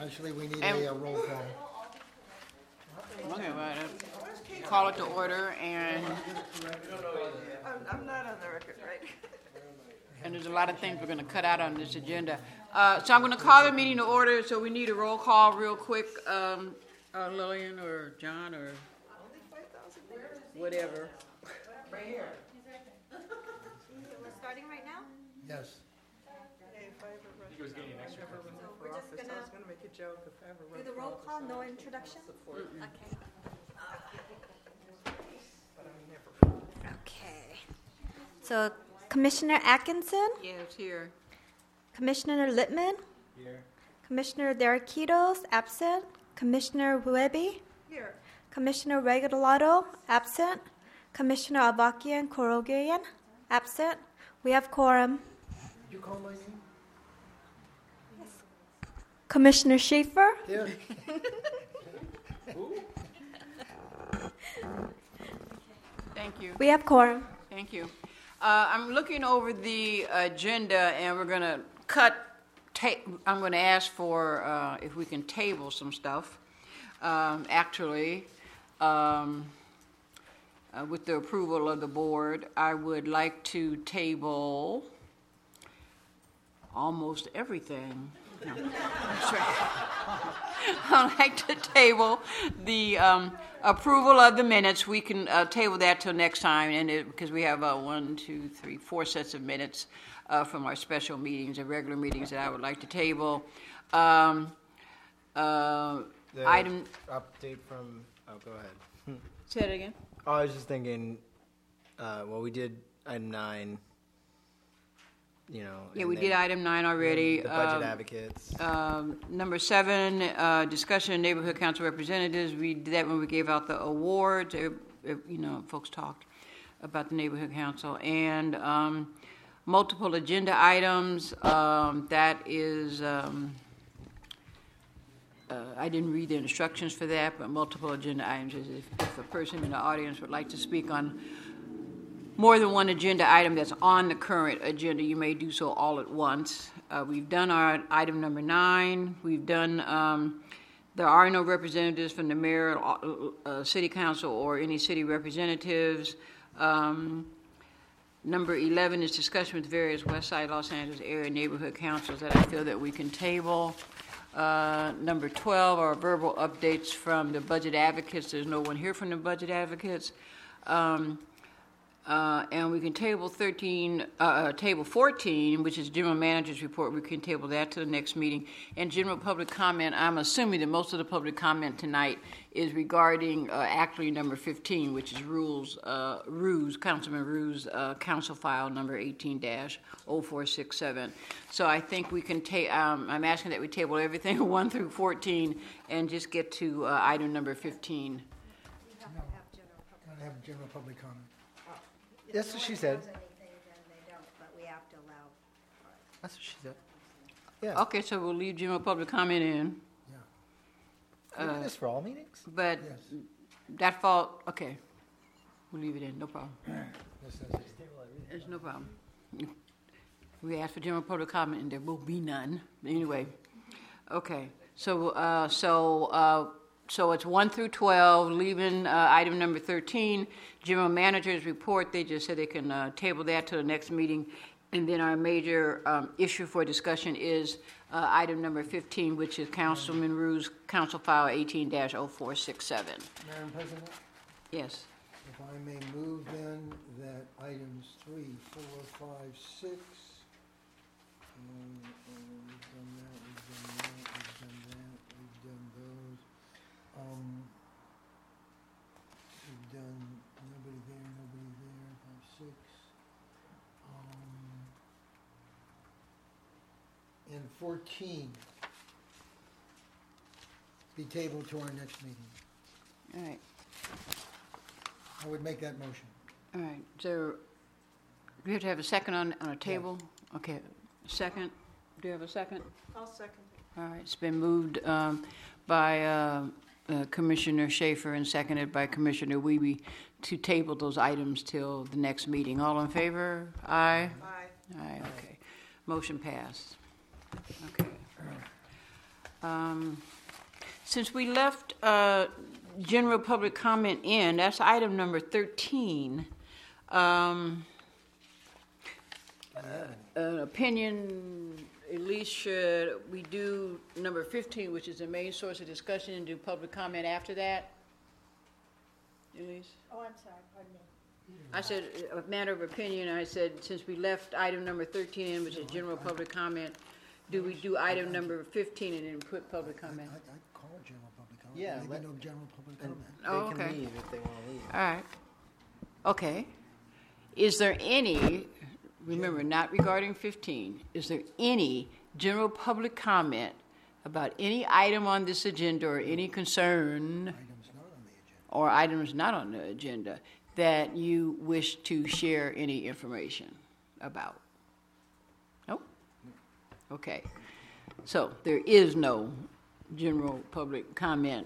Actually, we need a roll call. Okay, well, call it to order, and I'm not on the record, right? and there's a lot of things we're going to cut out on this agenda. So I'm going to call the meeting to order, so we need a roll call real quick. Lillian or John or whatever. Right here. We're starting right now? Yes. Hey, if I ever run, He was getting an extra. for we're just office, I gonna was gonna make a joke if I ever run Do the for roll office, call, I'll no introduction? support, Okay. but I'm never. Okay. So Commissioner Atkinson, Yes, here. Commissioner Littman, Here. Commissioner Derakitos, absent. Commissioner Webby, Here. Commissioner Regalado, absent. Commissioner Avakian Korogian, absent. We have quorum. Did you call my name? Commissioner Schaefer, Here. Thank you. we have quorum. Thank you. I'm looking over the agenda, and we're going to I'm going to ask for if we can table some stuff. With the approval of the board, I would like to table almost everything. No, that's right. I'd like to table the approval of the minutes. We can table that till next time, and because we have 4 sets of minutes from our special meetings and regular meetings that I would like to table. The Item. update from. Oh, go ahead. Say it again. Oh, I was just thinking. Well, we did item 9. You know. Yeah, and we then did item 9 already. The budget advocates. Number 7, discussion of neighborhood council representatives. We did that when we gave out the awards. Folks talked about the neighborhood council. And multiple agenda items. That is, I didn't read the instructions for that, but multiple agenda items is if a person in the audience would like to speak on more than one agenda item that's on the current agenda, you may do so all at once. We've done our item number 9. We've done, there are no representatives from the mayor, city council, or any city representatives. Number 11 is discussion with various West Side Los Angeles area neighborhood councils that I feel that we can table. Number 12 are verbal updates from the budget advocates. There's no one here from the budget advocates. And we can table 14, which is general manager's report. We can table that to the next meeting. And general public comment, I'm assuming that most of the public comment tonight is regarding actually number 15, which is Councilman Rue's council file number 18-0467. So I think we can I'm asking that we table everything 1 through 14 and just get to item number 15. Gotta have general public comment. That's what she said. But we have to allow. That's what she said. Yeah. Okay, so we'll leave general public comment in. Yeah. We do this for all meetings. But Yes. that fall, okay, we'll leave it in, no problem. Yes, that's it. There's no problem. We asked for general public comment, and there will be none. Anyway, okay. So it's 1 through 12, leaving item number 13, general manager's report. They just said they can table that to the next meeting. And then our major issue for discussion is item number 15, which is Councilman Rue's council file 18-0467. Madam President, Yes. if I may move then that items 3, 4, 5, 6, we've done that, we've done those. We've done nobody there, 5, 6. And 14 be tabled to our next meeting. All right. I would make that motion. All right. So do we have to have a second on a table? Okay. Second. Do you have a second? I'll second. All right. It's been moved by Commissioner Schaefer and seconded by Commissioner Wiebe to table those items till the next meeting. All in favor? Aye. Aye. Aye. Okay. Motion passed. Okay. Since we left general public comment in, that's item number 13. An opinion, at least should we do number 15, which is the main source of discussion, and do public comment after that? Elise? Oh, I'm sorry, pardon me. I said, a matter of opinion, I said, since we left item number 13 in, which is general public comment, do we do item number 15 and then put public comment? I'd call it general public comment. Yeah, Maybe let- no general public And comment. they Oh, can okay. leave if they want to leave. All right. Okay. Is there any, remember, not regarding 15, is there any general public comment about any item on this agenda or any concern Items not on the agenda. or items not on the agenda that you wish to share any information about? No? Okay. So there is no general public comment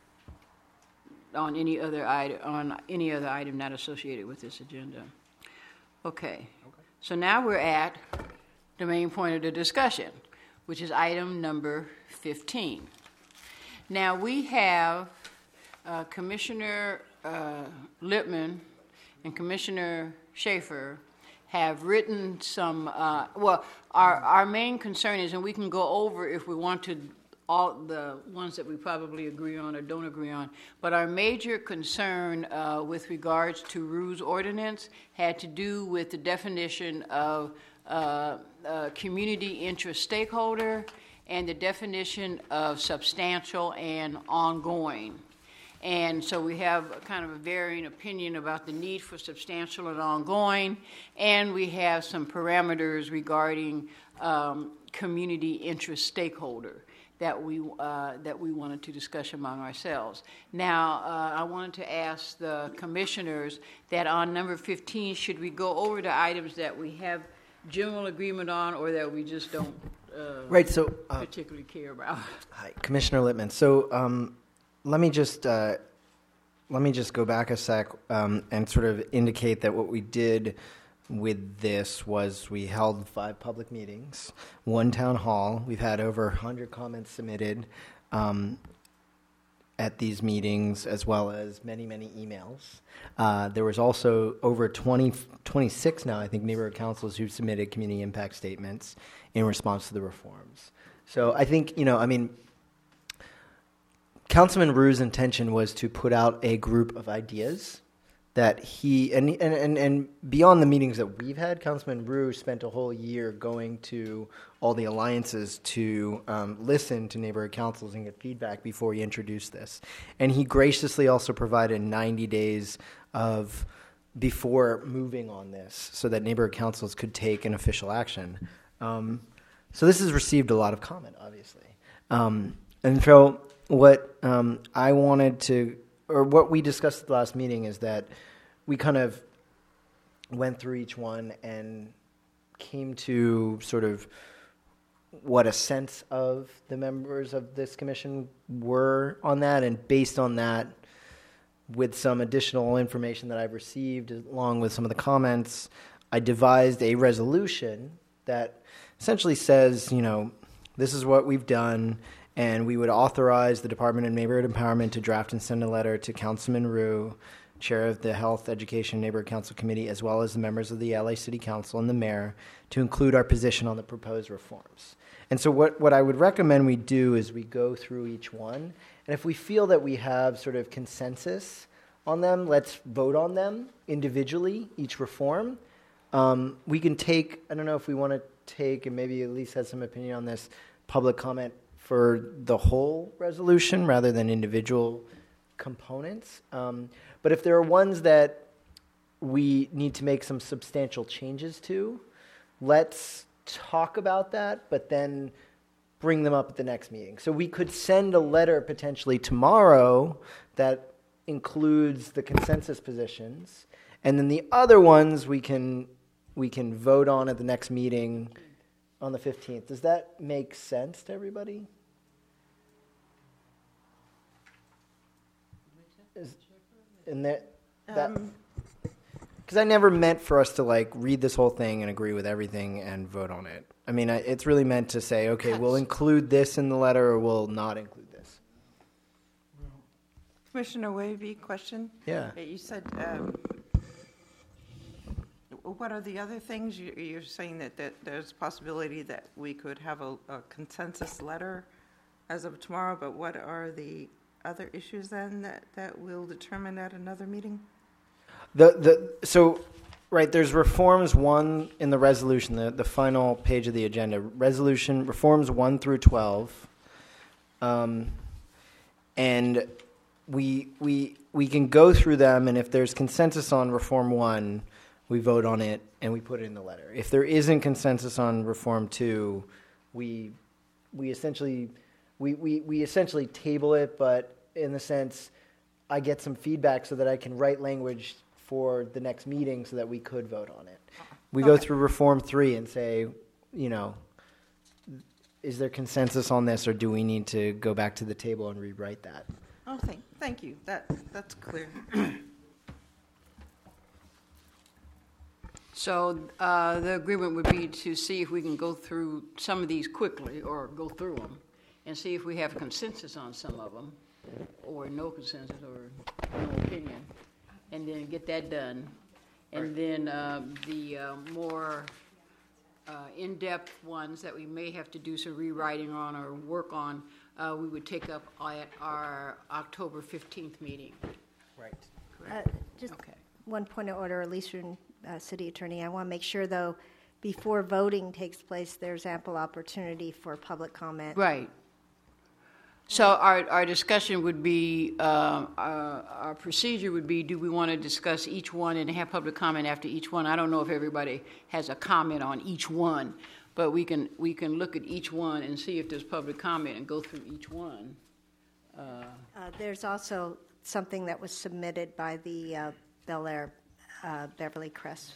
on any other item not associated with this agenda. Okay. So now we're at the main point of the discussion, which is item number 15. Now we have Commissioner Lippman and Commissioner Schaefer have written some, our main concern is, and we can go over if we want to, all the ones that we probably agree on or don't agree on, but our major concern with regards to Rue's ordinance had to do with the definition of community interest stakeholder and the definition of substantial and ongoing. And so we have kind of a varying opinion about the need for substantial and ongoing, and we have some parameters regarding community interest stakeholder that we wanted to discuss among ourselves. Now, I wanted to ask the commissioners that on number 15, should we go over the items that we have general agreement on or that we just don't Right, so particularly care about? hi, Commissioner Lippman. So let me just go back a sec and sort of indicate that what we did with this was we held 5 public meetings, 1 town hall. We've had over 100 comments submitted at these meetings, as well as many, many emails. There was also over 26 now, I think, neighborhood councils who submitted community impact statements in response to the reforms. So I think, Councilman Rue's intention was to put out a group of ideas that he, and beyond the meetings that we've had, Councilman Rue spent a whole year going to all the alliances to listen to neighborhood councils and get feedback before he introduced this. And he graciously also provided 90 days of before moving on this so that neighborhood councils could take an official action. So this has received a lot of comment, obviously. And so what I wanted to, or what we discussed at the last meeting is that we kind of went through each one and came to sort of what a sense of the members of this commission were on that. And based on that, with some additional information that I've received, along with some of the comments, I devised a resolution that essentially says, this is what we've done, and we would authorize the Department of Neighborhood Empowerment to draft and send a letter to Councilman Rue, Chair of the Health, Education, Neighborhood Council Committee, as well as the members of the LA City Council and the mayor, to include our position on the proposed reforms. And so what I would recommend we do is we go through each one, and if we feel that we have sort of consensus on them, let's vote on them individually, each reform. We can take, I don't know if we want to take, and maybe Elise has some opinion on this, public comment for the whole resolution rather than individual components. But if there are ones that we need to make some substantial changes to, let's talk about that, but then bring them up at the next meeting. So we could send a letter potentially tomorrow that includes the consensus positions, and then the other ones we can vote on at the next meeting on the 15th. Does that make sense to everybody? because I never meant for us to like read this whole thing and agree with everything and vote on it. I mean, it's really meant to say, okay, we'll include this in the letter or we'll not include this. Commissioner Wavy, question? Yeah. You said, what are the other things? You're saying that there's a possibility that we could have a consensus letter as of tomorrow, but what are the other issues then that we'll determine at another meeting? There's reforms 1 in the resolution, the final page of the agenda. Resolution reforms 1 through 12, and we can go through them, and if there's consensus on reform 1, we vote on it and we put it in the letter. If there isn't consensus on reform 2, we essentially table it, but in the sense, I get some feedback so that I can write language for the next meeting so that we could vote on it. We go through reform 3 and say, is there consensus on this, or do we need to go back to the table and rewrite that? Oh, thank you. That's clear. So the agreement would be to see if we can go through some of these quickly, or go through them, and see if we have consensus on some of them, or no consensus, or no opinion, and then get that done. And then the more in-depth ones that we may have to do some rewriting on or work on, we would take up at our October 15th meeting. Right. Just Okay. one point of order, Alicia, City Attorney. I want to make sure, though, before voting takes place, there's ample opportunity for public comment. Right. So our discussion would be, our procedure would be, do we want to discuss each one and have public comment after each one? I don't know if everybody has a comment on each one, but we can look at each one and see if there's public comment and go through each one. There's also something that was submitted by the Bel Air Beverly Crest.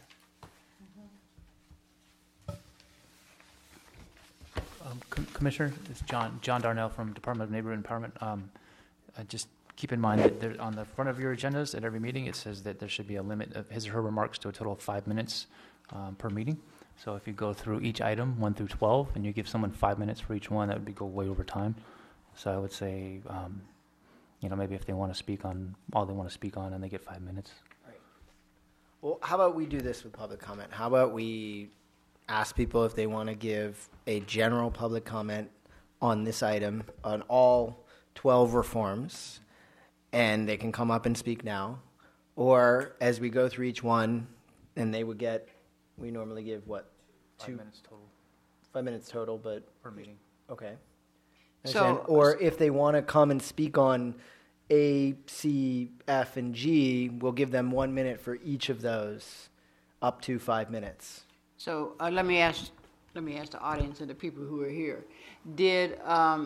Commissioner, it's John Darnell from Department of Neighborhood Empowerment. Just keep in mind that there, on the front of your agendas at every meeting, it says that there should be a limit of his or her remarks to a total of 5 minutes per meeting. So if you go through each item, 1 through 12, and you give someone 5 minutes for each one, that would go way over time. So I would say, maybe if they want to speak on all they want to speak on, and they get 5 minutes. Right. Well, how about we do this with public comment? How about we ask people if they want to give a general public comment on this item, on all 12 reforms, and they can come up and speak now, or as we go through each one, and they would get, we normally give what? 5 minutes total 5 minutes total, but per meeting. okay. So- Or if they want to come and speak on A, C, F, and G, we'll give them 1 minute for each of those, up to 5 minutes. So let me ask the audience and the people who are here. Did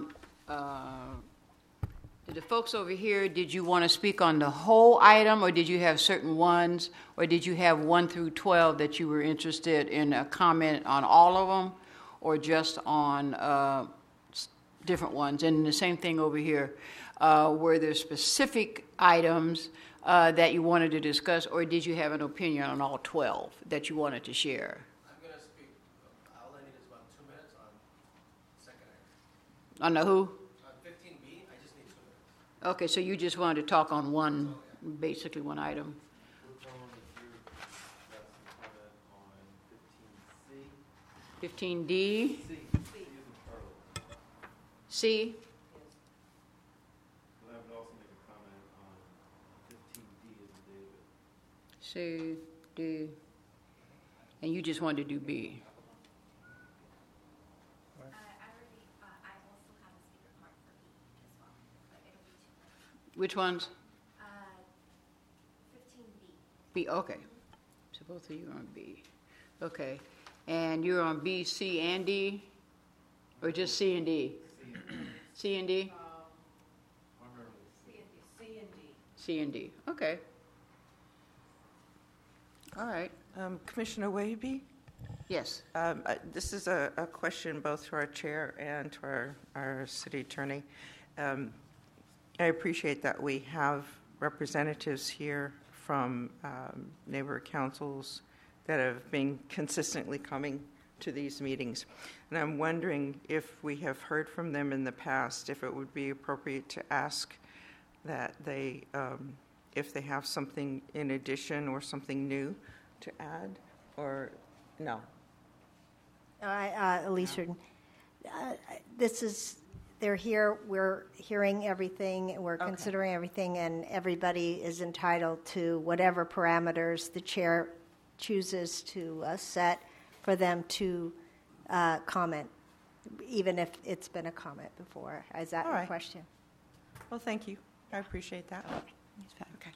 the folks over here, did you want to speak on the whole item, or did you have certain ones, or did you have 1 through 12 that you were interested in a comment on all of them, or just on different ones? And the same thing over here. Were there specific items that you wanted to discuss, or did you have an opinion on all 12 that you wanted to share? I only need about 2 minutes on second item. On the who? On 15B, I just need 2 minutes. Okay, so you just wanted to talk on one, basically one item. We're going through comment on 15C. 15D? C. C? I would also make a comment on 15D as David. C, D. And you just wanted to do B? I also have a speaker card for B as well, but it'll be 2 minutes. Which ones? 15B. B, okay. So both of you are on B. Okay. And you're on B, C, and D? Or just C and D? C and D? C and D. Okay. All right. Commissioner Wavy? Yes. This is a question both to our chair and to our city attorney. I appreciate that we have representatives here from neighborhood councils that have been consistently coming to these meetings. And I'm wondering if we have heard from them in the past, if it would be appropriate to ask that they, if they have something in addition or something new to add, or no? Elise, this is, they're here, we're hearing everything, we're considering everything, and everybody is entitled to whatever parameters the chair chooses to set for them to comment, even if it's been a comment before. Is that All your right. question? Well, thank you. I appreciate that. Okay.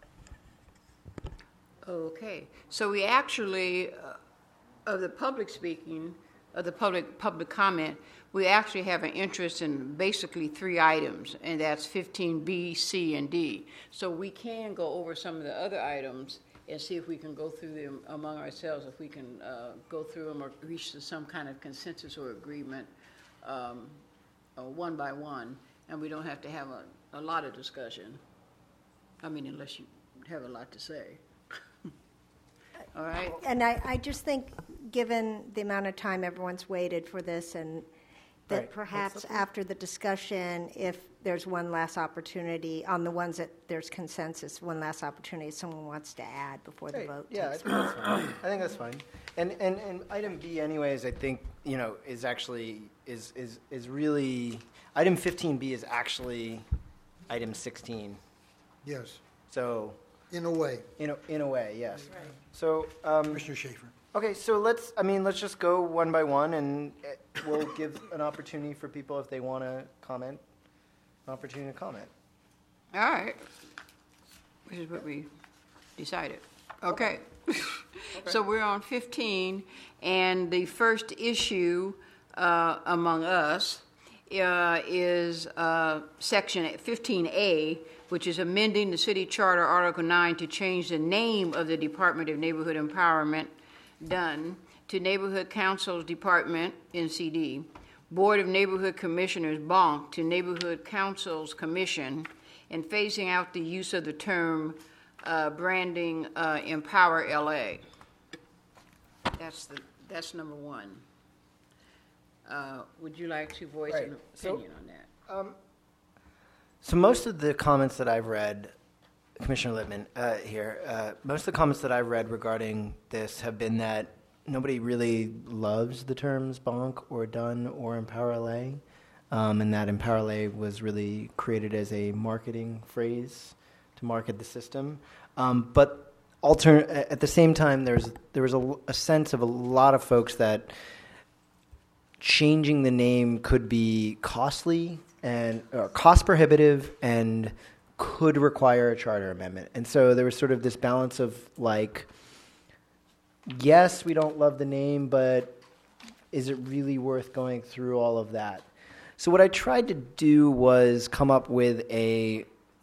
Okay, so we actually, of the public speaking, of the public comment, we actually have an interest in basically 3 items, and that's 15B, C, and D. So we can go over some of the other items and see if we can go through them among ourselves, if we can go through them or reach to some kind of consensus or agreement one by one, and we don't have to have a lot of discussion. I mean, unless you have a lot to say. All right. And I just think, given the amount of time everyone's waited for this, and that Right. perhaps after the discussion, if there's one last opportunity, on the ones that there's consensus, one last opportunity someone wants to add before the Right. vote Yeah, I takes think that's fine. I think that's fine. And item B, anyways, I think is actually is really item 15B is actually item 16. Yes, So in a way. in a way, yes. So Commissioner Schaefer. okay, so let's just go one by one, and we'll give an opportunity for people if they want to comment, an opportunity to comment. All right. Which is what we decided. Okay. So we're on 15, and the first issue among us is section 15A, which is amending the city charter, Article 9, to change the name of the Department of Neighborhood Empowerment, done, to Neighborhood Council's Department, NCD, Board of Neighborhood Commissioners, BONC, to Neighborhood Council's Commission, and phasing out the use of the term branding Empower LA. That's number 1. Would you like to voice Right. an So- opinion on that? So most of the comments that I've read, Commissioner Littman most of the comments that I've read regarding this have been that nobody really loves the terms bonk or done or Empower LA, and that Empower LA was really created as a marketing phrase to market the system. But at the same time, there was a sense of a lot of folks that changing the name could be costly and cost prohibitive and could require a charter amendment. And so there was sort of this balance of like, yes, we don't love the name, but is it really worth going through all of that? So what I tried to do was come up with a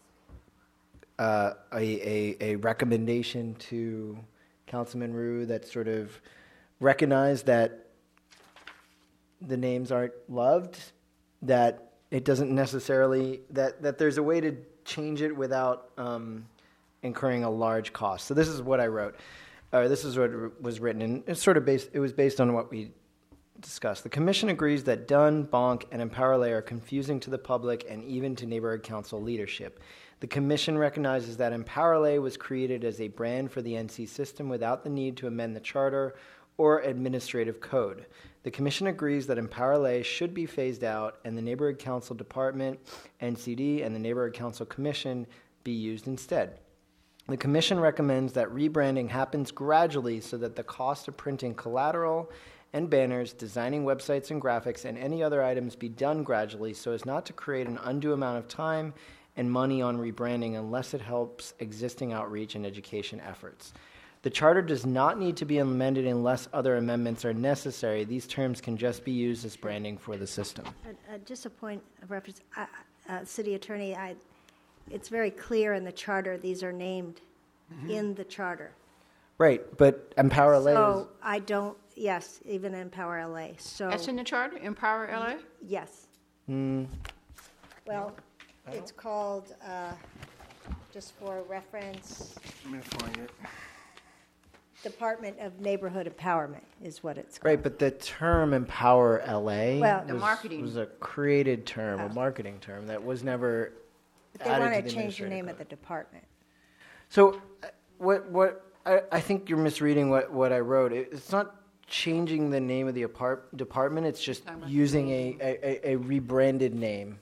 recommendation to Councilman Ryu that sort of recognized that the names aren't loved, that it doesn't necessarily, that there's a way to change it without incurring a large cost. So this is what I wrote. This is what was written, and it's sort of it was based on what we discussed. The Commission agrees that Dunn, Bonk, and Empower LA are confusing to the public and even to neighborhood council leadership. The Commission recognizes that Empower LA was created as a brand for the NC system without the need to amend the charter or administrative code. The Commission agrees that Empower LA should be phased out and the Neighborhood Council Department, NCD, and the Neighborhood Council Commission be used instead. The Commission recommends that rebranding happens gradually so that the cost of printing collateral and banners, designing websites and graphics, and any other items be done gradually so as not to create an undue amount of time and money on rebranding unless it helps existing outreach and education efforts. The charter does not need to be amended unless other amendments are necessary. These terms can just be used as branding for the system. Just a point of reference, City Attorney, it's very clear in the charter, these are named in the charter. Right, but Empower LA So I don't, yes, even Empower LA, so. That's in the charter, Empower LA? Yes. Well, it's called, just for reference, I'm going to find it. Department of Neighborhood Empowerment is what it's called. Right, but the term "Empower LA" Well- The marketing. was a created term, a marketing term that was never But they added want to to the change the name administrative of the department. So, I think you're misreading what I wrote. It's not changing the name of the department. It's just using a rebranded name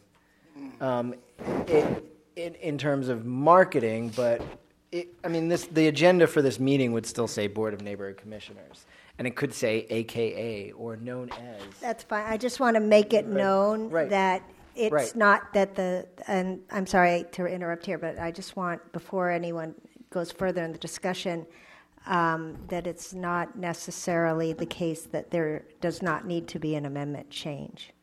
in terms of marketing. But the agenda for this meeting would still say Board of Neighborhood Commissioners, and it could say AKA or known as. That's fine. I just want to make it known Right. that it's Right. not that and I'm sorry to interrupt here, but I just want, before anyone goes further in the discussion, that it's not necessarily the case that there does not need to be an amendment change.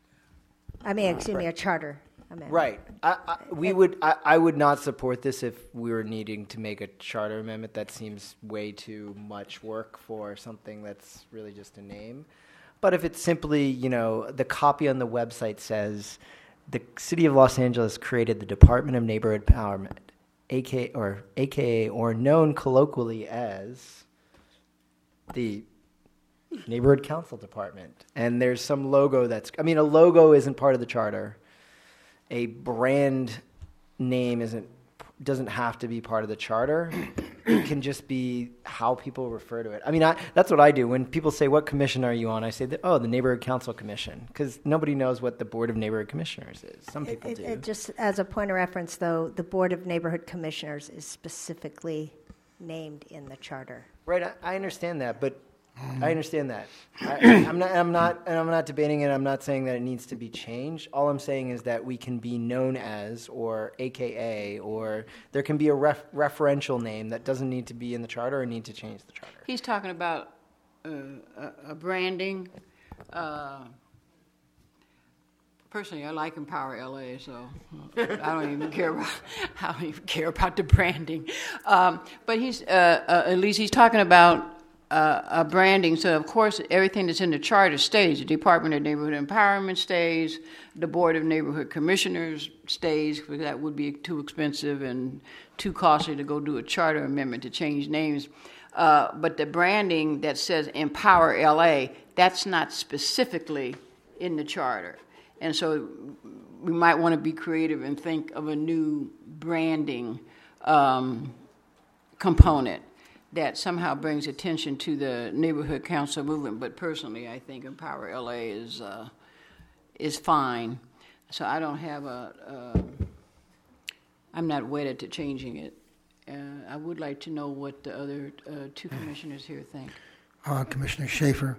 A charter amendment. Right. I would not support this if we were needing to make a charter amendment. That seems way too much work for something that's really just a name. But if it's simply, the copy on the website says the City of Los Angeles created the Department of Neighborhood Empowerment, AKA or known colloquially as the Neighborhood Council Department. And there's some logo a logo isn't part of the charter. A brand name doesn't have to be part of the charter. It can just be how people refer to it. That's what I do. When people say, "What commission are you on?" I say, the Neighborhood Council Commission, because nobody knows what the Board of Neighborhood Commissioners is. Some people do. Just as a point of reference, though, the Board of Neighborhood Commissioners is specifically named in the charter. Right, I understand that, but I'm not debating it. I'm not saying that it needs to be changed. All I'm saying is that we can be known as, or AKA, or there can be a referential name that doesn't need to be in the charter or need to change the charter. He's talking about a branding. Personally, I like Empower LA, so I don't even care about the branding. But he's at least he's talking about a branding. So of course, everything that's in the charter stays. The Department of Neighborhood Empowerment stays. The Board of Neighborhood Commissioners stays, because that would be too expensive and too costly to go do a charter amendment to change names. But the branding that says Empower LA, that's not specifically in the charter. And so we might want to be creative and think of a new branding component that somehow brings attention to the neighborhood council movement. But personally, I think Empower LA is fine. So I don't have I'm not wedded to changing it. I would like to know what the other two commissioners here think. Commissioner Schaefer,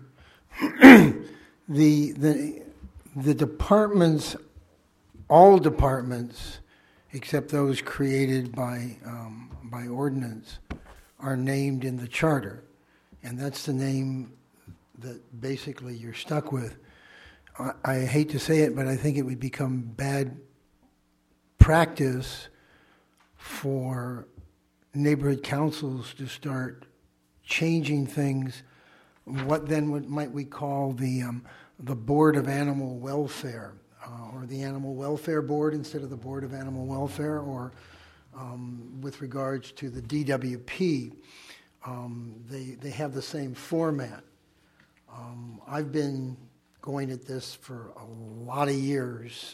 the departments, all departments, except those created by ordinance, are named in the charter, and that's the name that basically you're stuck with. I hate to say it, but I think it would become bad practice for neighborhood councils to start changing things. What then might we call the Board of Animal Welfare, or the Animal Welfare Board instead of the Board of Animal Welfare, or with regards to the DWP, they have the same format. I've been going at this for a lot of years,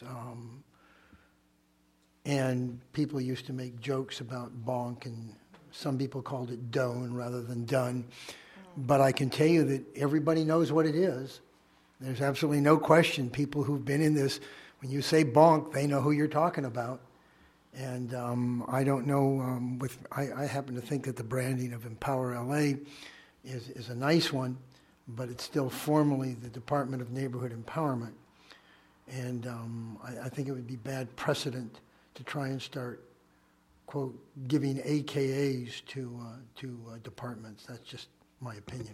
and people used to make jokes about bonk, and some people called it done rather than done. But I can tell you that everybody knows what it is. There's absolutely no question. People who've been in this, when you say bonk, they know who you're talking about. And I don't know, I happen to think that the branding of Empower LA is a nice one, but it's still formally the Department of Neighborhood Empowerment. And I think it would be bad precedent to try and start, quote, giving AKAs to departments. That's just my opinion.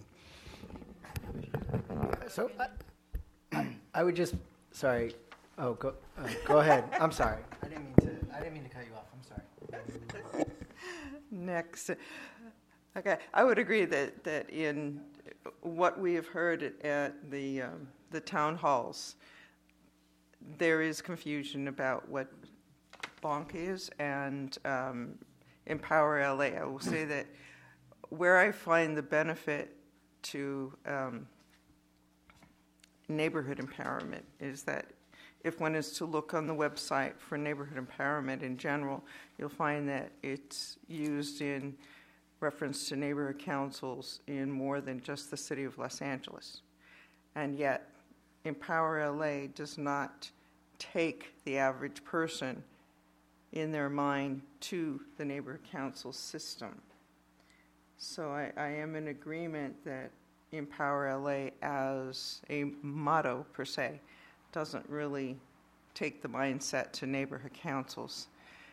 So I would just, sorry. Oh, go ahead. I'm sorry. I didn't mean to cut you off. I'm sorry. Next. Okay, I would agree that in what we have heard at the town halls, there is confusion about what Bonk is and Empower LA. I will say that where I find the benefit to neighborhood empowerment is that if one is to look on the website for neighborhood empowerment in general, you'll find that it's used in reference to neighborhood councils in more than just the city of Los Angeles. And yet, Empower LA does not take the average person in their mind to the neighborhood council system. So I am in agreement that Empower LA as a motto per se doesn't really take the mindset to neighborhood councils.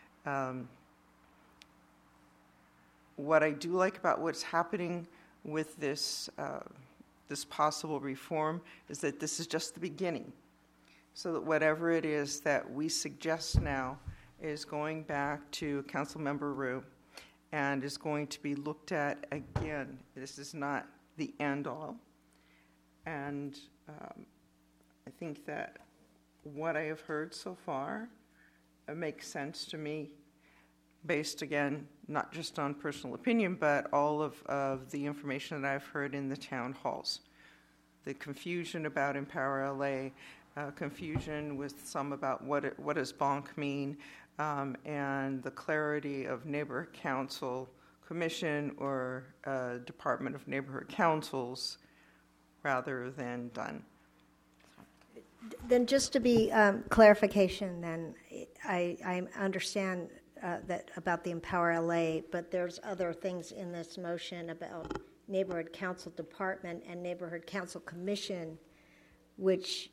What I do like about what's happening with this this possible reform is that this is just the beginning. So that whatever it is that we suggest now is going back to Councilmember Ryu and is going to be looked at again. This is not the end all. And I think that what I have heard so far makes sense to me, based again, not just on personal opinion, but all of the information that I've heard in the town halls. The confusion about Empower LA, confusion with some about what does bonk mean, and the clarity of neighborhood council commission or Department of Neighborhood Councils rather than done. Then just to be clarification, then I understand that about the Empower LA, but there's other things in this motion about Neighborhood Council Department and Neighborhood Council Commission, which,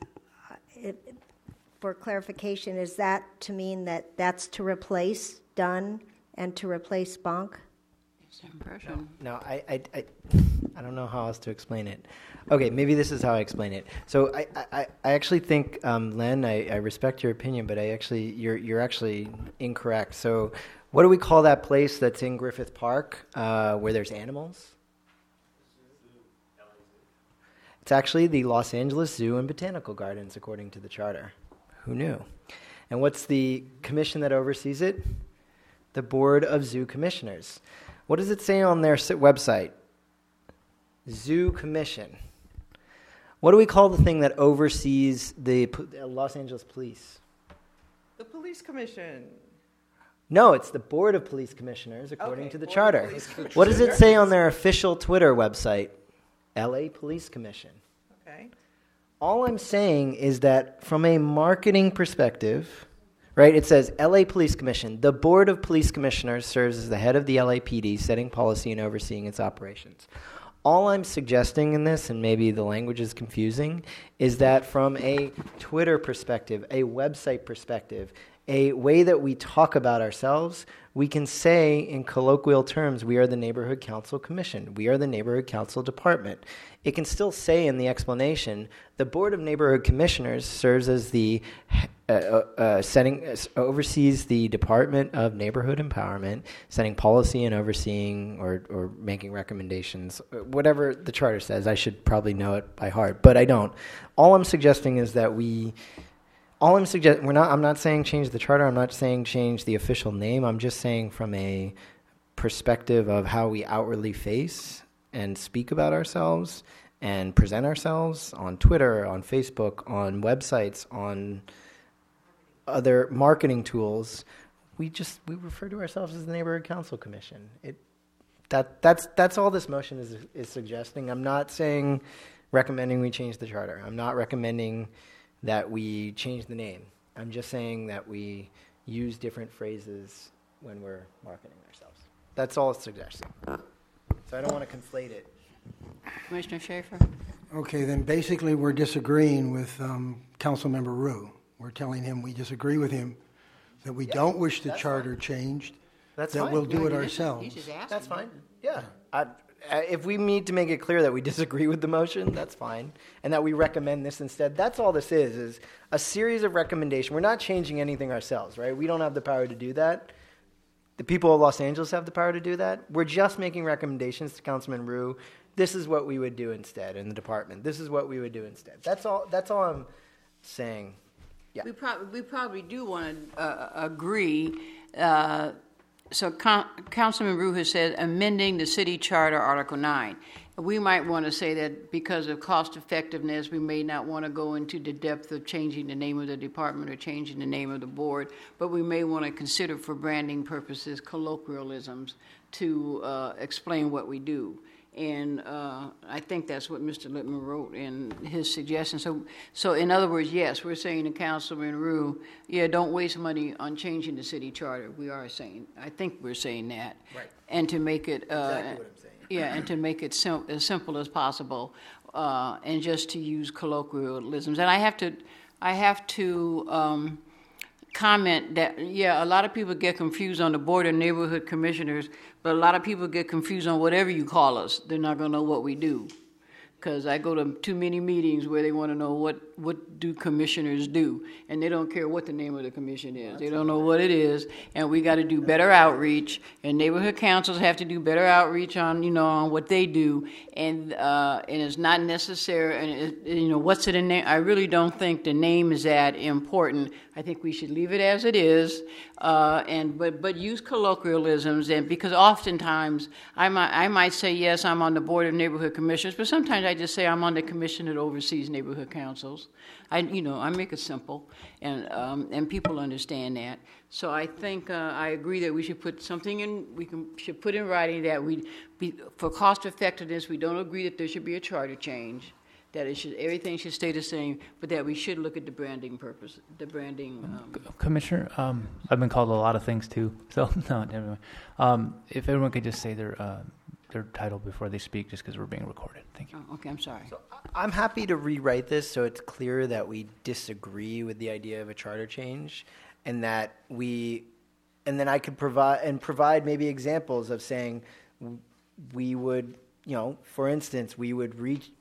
for clarification, is that to mean that that's to replace Dunn and to replace Bonk? It's an impression. No, I don't know how else to explain it. Okay, maybe this is how I explain it. So I actually think, Len, I respect your opinion, but you're actually incorrect. So what do we call that place that's in Griffith Park where there's animals? It's actually the Los Angeles Zoo and Botanical Gardens, according to the charter. Who knew? And what's the commission that oversees it? The Board of Zoo Commissioners. What does it say on their website? Zoo Commission. What do we call the thing that oversees the Los Angeles Police? The Police Commission. No, it's the Board of Police Commissioners, according to the Board of charter. Police Commissioners. What does it say on their official Twitter website? LA Police Commission. Okay. All I'm saying is that from a marketing perspective, right, it says LA Police Commission. The Board of Police Commissioners serves as the head of the LAPD, setting policy and overseeing its operations. All I'm suggesting in this, and maybe the language is confusing, is that from a Twitter perspective, a website perspective, a way that we talk about ourselves, we can say in colloquial terms, we are the Neighborhood Council Commission. We are the Neighborhood Council Department. It can still say in the explanation, the Board of Neighborhood Commissioners serves as the oversees the Department of Neighborhood Empowerment, setting policy and overseeing or making recommendations, whatever the charter says. I should probably know it by heart, but I don't. All I'm suggesting is that I'm not saying change the charter. I'm not saying change the official name. I'm just saying from a perspective of how we outwardly face and speak about ourselves and present ourselves on Twitter, on Facebook, on websites, on other marketing tools. We refer to ourselves as the Neighborhood Council Commission. That's all this motion is suggesting. I'm not recommending we change the charter. I'm not recommending that we change the name. I'm just saying that we use different phrases when we're marketing ourselves. That's all it's suggesting. So I don't want to conflate it. Commissioner Schaefer? Okay, then basically we're disagreeing with Councilmember Ryu. We're telling him we disagree with him, that we don't wish the charter changed, That's that fine. we'll do it He's ourselves. just asking. That's fine. Yeah. If we need to make it clear that we disagree with the motion, that's fine, and that we recommend this instead, that's all this is a series of recommendations. We're not changing anything ourselves, right? We don't have the power to do that. The people of Los Angeles have the power to do that. We're just making recommendations to Councilman Ryu. This is what we would do instead in the department. This is what we would do instead. That's all I'm saying Yeah. We probably do want to agree. So Councilman Rue has said amending the city charter, Article 9. We might want to say that because of cost effectiveness, we may not want to go into the depth of changing the name of the department or changing the name of the board, but we may want to consider for branding purposes colloquialisms to explain what we do. And I think that's what Mr. Lippman wrote in his suggestion. So in other words, yes, we're saying to Councilman Rue, yeah, don't waste money on changing the city charter. We are saying, I think we're saying that. Right. And to make it, Exactly what I'm saying. yeah, and to make it as simple as possible, and just to use colloquialisms. And I have to comment that, yeah, a lot of people get confused on the Board of Neighborhood Commissioners, but a lot of people get confused on whatever you call us. They're not going to know what we do. Because I go to too many meetings where they want to know what do commissioners do, and they don't care what the name of the commission is. They don't know what it is, and we got to do better outreach. And neighborhood councils have to do better outreach on on what they do, and it's not necessary. And what's it in name? I really don't think the name is that important. I think we should leave it as it is, but use colloquialisms, and because oftentimes I might say yes, I'm on the Board of Neighborhood Commissioners, but sometimes I just say I'm on the commission that oversees neighborhood councils. I make it simple, and people understand that. So I think I agree that we should put something in. Should put in writing that for cost effectiveness, we don't agree that there should be a charter change. That everything should stay the same, but that we should look at the branding purpose, the branding. Commissioner, I've been called a lot of things too, so no, never mind. If everyone could just say their title before they speak, just because we're being recorded. Thank you. Oh, okay, I'm sorry. So I'm happy to rewrite this so it's clear that we disagree with the idea of a charter change, and that and then I could provide maybe examples of saying we would, for instance, we would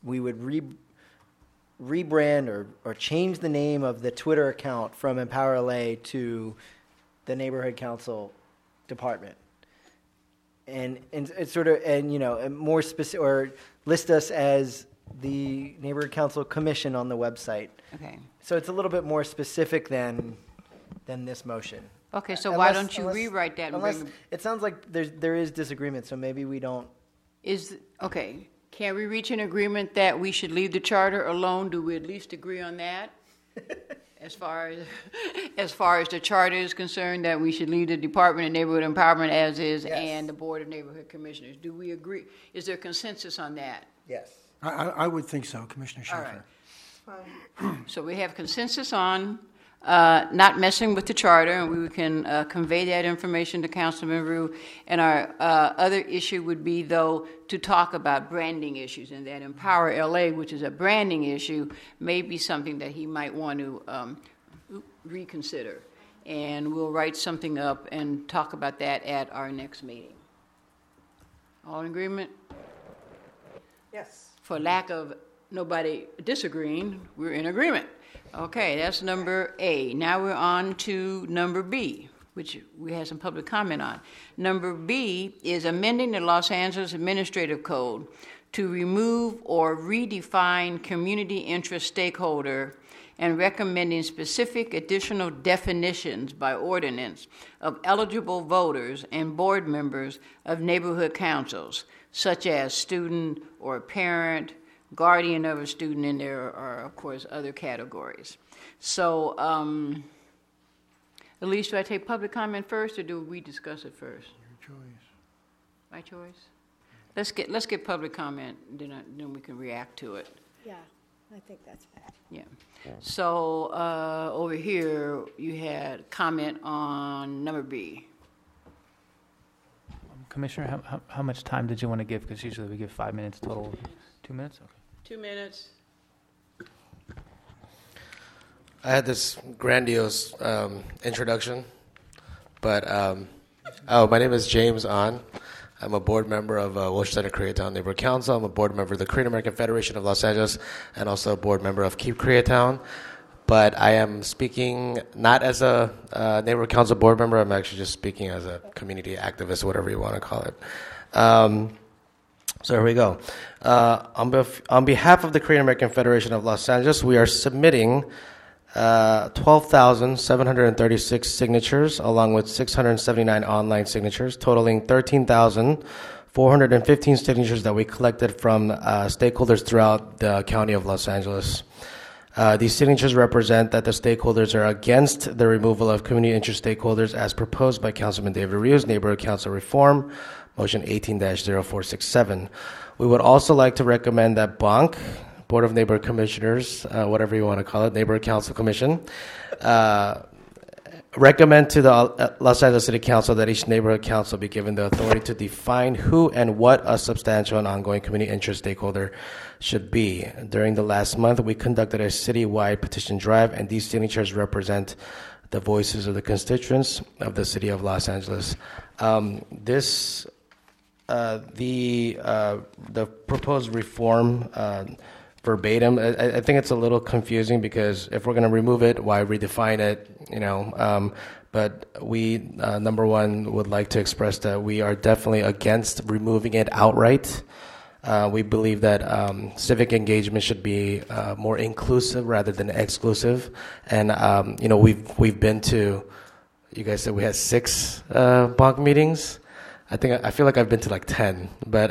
rebrand or change the name of the Twitter account from Empower LA to the Neighborhood Council Department. And it's sort of, and more specific, or list us as the Neighborhood Council Commission on the website. Okay. So it's a little bit more specific than this motion. Okay, so why don't you rewrite that? It sounds like there is disagreement, so maybe we don't. Okay. Can we reach an agreement that we should leave the charter alone? Do we at least agree on that? As far as the charter is concerned, that we should leave the Department of Neighborhood Empowerment as is, yes, and the Board of Neighborhood Commissioners. Do we agree? Is there consensus on that? Yes. I would think so, Commissioner Schaefer. All right. So we have consensus on not messing with the charter, and we can convey that information to Councilman Rue. And our other issue would be, though, to talk about branding issues, and that Empower LA, which is a branding issue, may be something that he might want to reconsider. And we'll write something up and talk about that at our next meeting. All in agreement? Yes. For lack of nobody disagreeing, we're in agreement. Okay, that's number A. Now we're on to number B, which we had some public comment on. Number B is amending the Los Angeles Administrative Code to remove or redefine community interest stakeholder and recommending specific additional definitions by ordinance of eligible voters and board members of neighborhood councils, such as student or parent, guardian of a student, and there are, of course, other categories. So, Elise, do I take public comment first, or do we discuss it first? Your choice. My choice? Let's get public comment, then we can react to it. Yeah, I think that's fair. Yeah. So, over here, you had comment on number B. Commissioner, how much time did you want to give? Because usually we give 5 minutes total. 2 minutes? Okay. 2 minutes. I had this grandiose introduction, but my name is James Ahn. I'm a board member of Wilshire Center Koreatown Neighborhood Council. I'm a board member of the Korean American Federation of Los Angeles, and also a board member of Keep Koreatown. But I am speaking not as a neighborhood council board member. I'm actually just speaking as a community activist, whatever you want to call it. So here we go. On behalf of the Korean American Federation of Los Angeles, we are submitting 12,736 signatures, along with 679 online signatures, totaling 13,415 signatures that we collected from stakeholders throughout the county of Los Angeles. These signatures represent that the stakeholders are against the removal of community interest stakeholders as proposed by Councilman David Rios, Neighborhood Council Reform, Motion 18-0467. We would also like to recommend that BONC, Board of Neighborhood Commissioners, whatever you want to call it, Neighborhood Council Commission, recommend to the Los Angeles City Council that each neighborhood council be given the authority to define who and what a substantial and ongoing community interest stakeholder should be. During the last month, we conducted a citywide petition drive, and these signatures represent the voices of the constituents of the city of Los Angeles. The proposed reform verbatim, I think it's a little confusing because if we're going to remove it, why redefine it? But we, number one, would like to express that we are definitely against removing it outright. We believe that civic engagement should be more inclusive rather than exclusive. And we've been to, you guys said we had 6 BONC meetings. I feel like I've been to like 10, but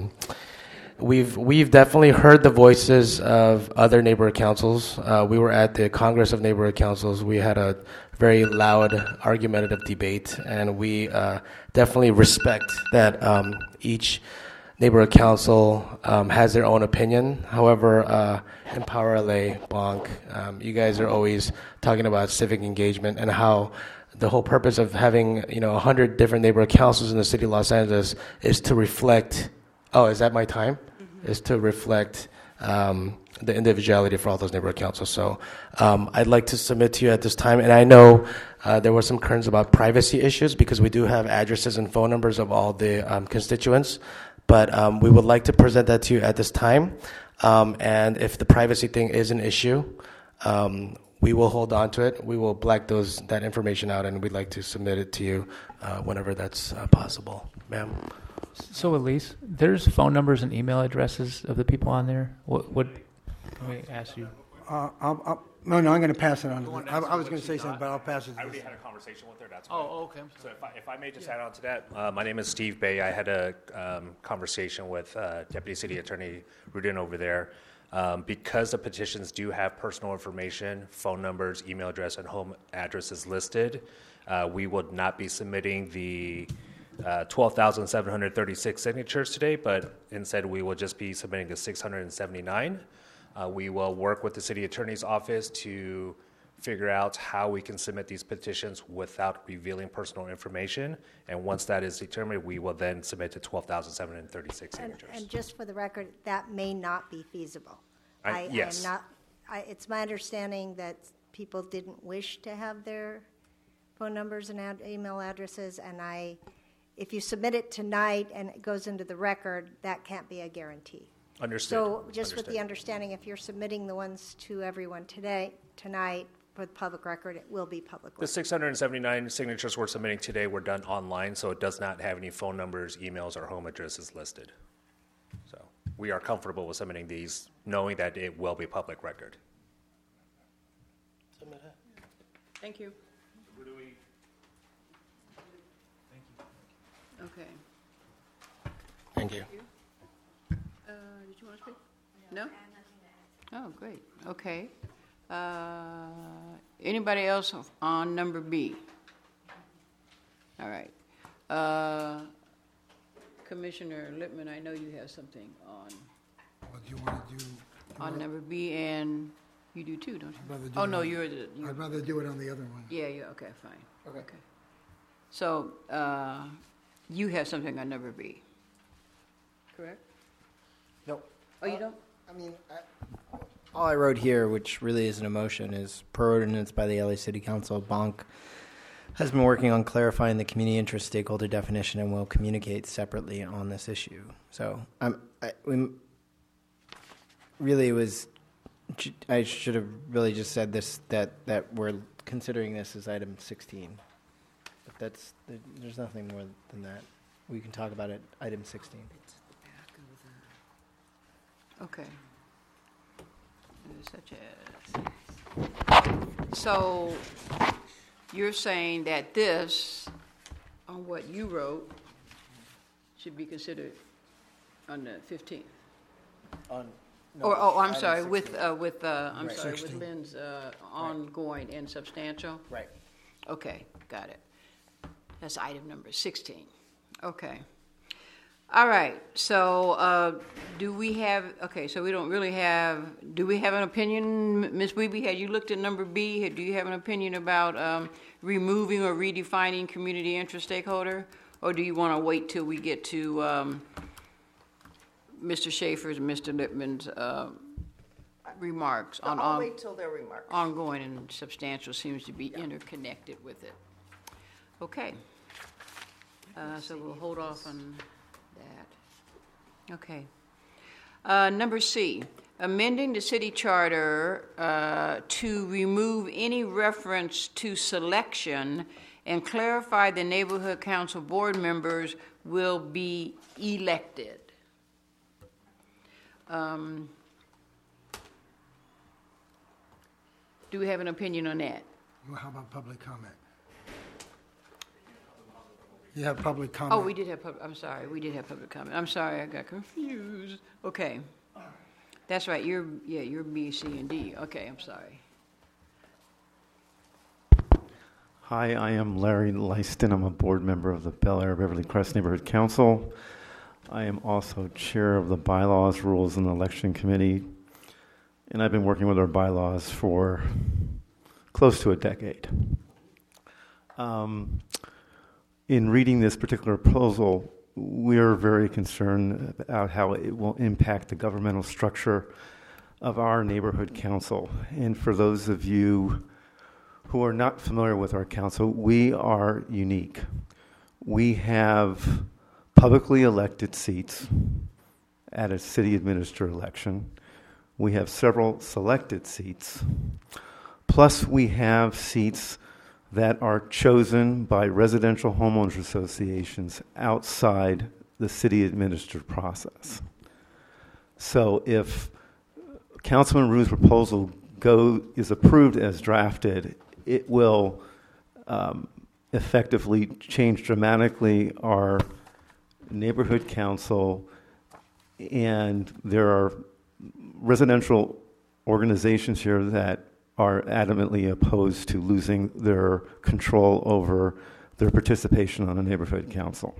we've definitely heard the voices of other neighborhood councils. We were at the Congress of Neighborhood Councils. We had a very loud, argumentative debate, and we definitely respect that each neighborhood council has their own opinion. However, Empower LA, BONC, you guys are always talking about civic engagement and how the whole purpose of having 100 different neighborhood councils in the city of Los Angeles is to reflect. Oh, is that my time? Mm-hmm. Is to reflect the individuality for all those neighborhood councils. So I'd like to submit to you at this time, and I know there were some concerns about privacy issues because we do have addresses and phone numbers of all the constituents, but we would like to present that to you at this time. And if the privacy thing is an issue, we will hold on to it. We will black that information out, and we'd like to submit it to you whenever that's possible. Ma'am? So, Elise, there's phone numbers and email addresses of the people on there. What let me ask you. No, I'm going to pass it on. I was going to say something, but I'll pass it. I already had a conversation with her. That's why. Oh, okay. So if I may just add on to that, my name is Steve Bay. I had a conversation with Deputy City Attorney Rudin over there. Because the petitions do have personal information, phone numbers, email address, and home addresses listed, we would not be submitting the 12,736 signatures today, but instead we will just be submitting the 679. We will work with the city attorney's office to figure out how we can submit these petitions without revealing personal information. And once that is determined, we will then submit to 12,736 signatures. And just for the record, that may not be feasible. Yes. It's my understanding that people didn't wish to have their phone numbers and email addresses, and if you submit it tonight and it goes into the record, that can't be a guarantee. Understood. So just with the understanding, if you're submitting the ones to everyone tonight for the public record, it will be public record. The 679 signatures we're submitting today were done online, so it does not have any phone numbers, emails, or home addresses listed. So we are comfortable with submitting these, knowing that it will be public record. Thank you. Okay. Thank you. Did you want to speak? No? Oh, great. Okay. Anybody else on number B? All right. Commissioner Lippman, I know you have something on. What do you want to do? On number B, and you do too, don't you? I'd rather do Oh, it no, on- you're the. I'd rather do it on the other one. Yeah, okay, fine. Okay. So, you have something on number B, correct? No. Oh, you don't? I mean, all I wrote here, which really isn't a motion, is per ordinance by the LA City Council, BONC has been working on clarifying the community interest stakeholder definition and will communicate separately on this issue. So, I should have really just said this, that we're considering this as item 16. But there's nothing more than that. We can talk about it, item 16. Okay. Such as. So you're saying that this, on what you wrote, should be considered on the 15th? I'm sorry, with Lynn's ongoing and substantial? Right. Okay, got it. That's item number 16. Okay. All right, so do we have an opinion, Ms. Weeby? Had you looked at number B? Do you have an opinion about removing or redefining community interest stakeholder? Or do you want to wait till we get to Mr. Schaefer's and Mr. Lippman's remarks? I'll wait till their remarks. Ongoing and substantial seems to be interconnected with it. Okay. So we'll hold off on that. Okay. Number C, amending the city charter to remove any reference to selection and clarify the neighborhood council board members will be elected. Do we have an opinion on that? Well, how about public comment? You have public comment? Oh, we did have I'm sorry, we did have public comment. I'm sorry, I got confused. Okay. That's right, you're B, C, and D. Okay, I'm sorry. Hi, I am Larry Lyston. I'm a board member of the Bel Air Beverly Crest Neighborhood Council. I am also chair of the Bylaws, Rules, and Election Committee, and I've been working with our bylaws for close to a decade. In reading this particular proposal, we're very concerned about how it will impact the governmental structure of our neighborhood council. And for those of you who are not familiar with our council, we are unique. We have publicly elected seats at a city administrator election. We have several selected seats. Plus, we have seats that are chosen by residential homeowners associations outside the city administered process. So if Councilman Rue's proposal is approved as drafted, it will effectively change dramatically our neighborhood council, and there are residential organizations here that are adamantly opposed to losing their control over their participation on a neighborhood council.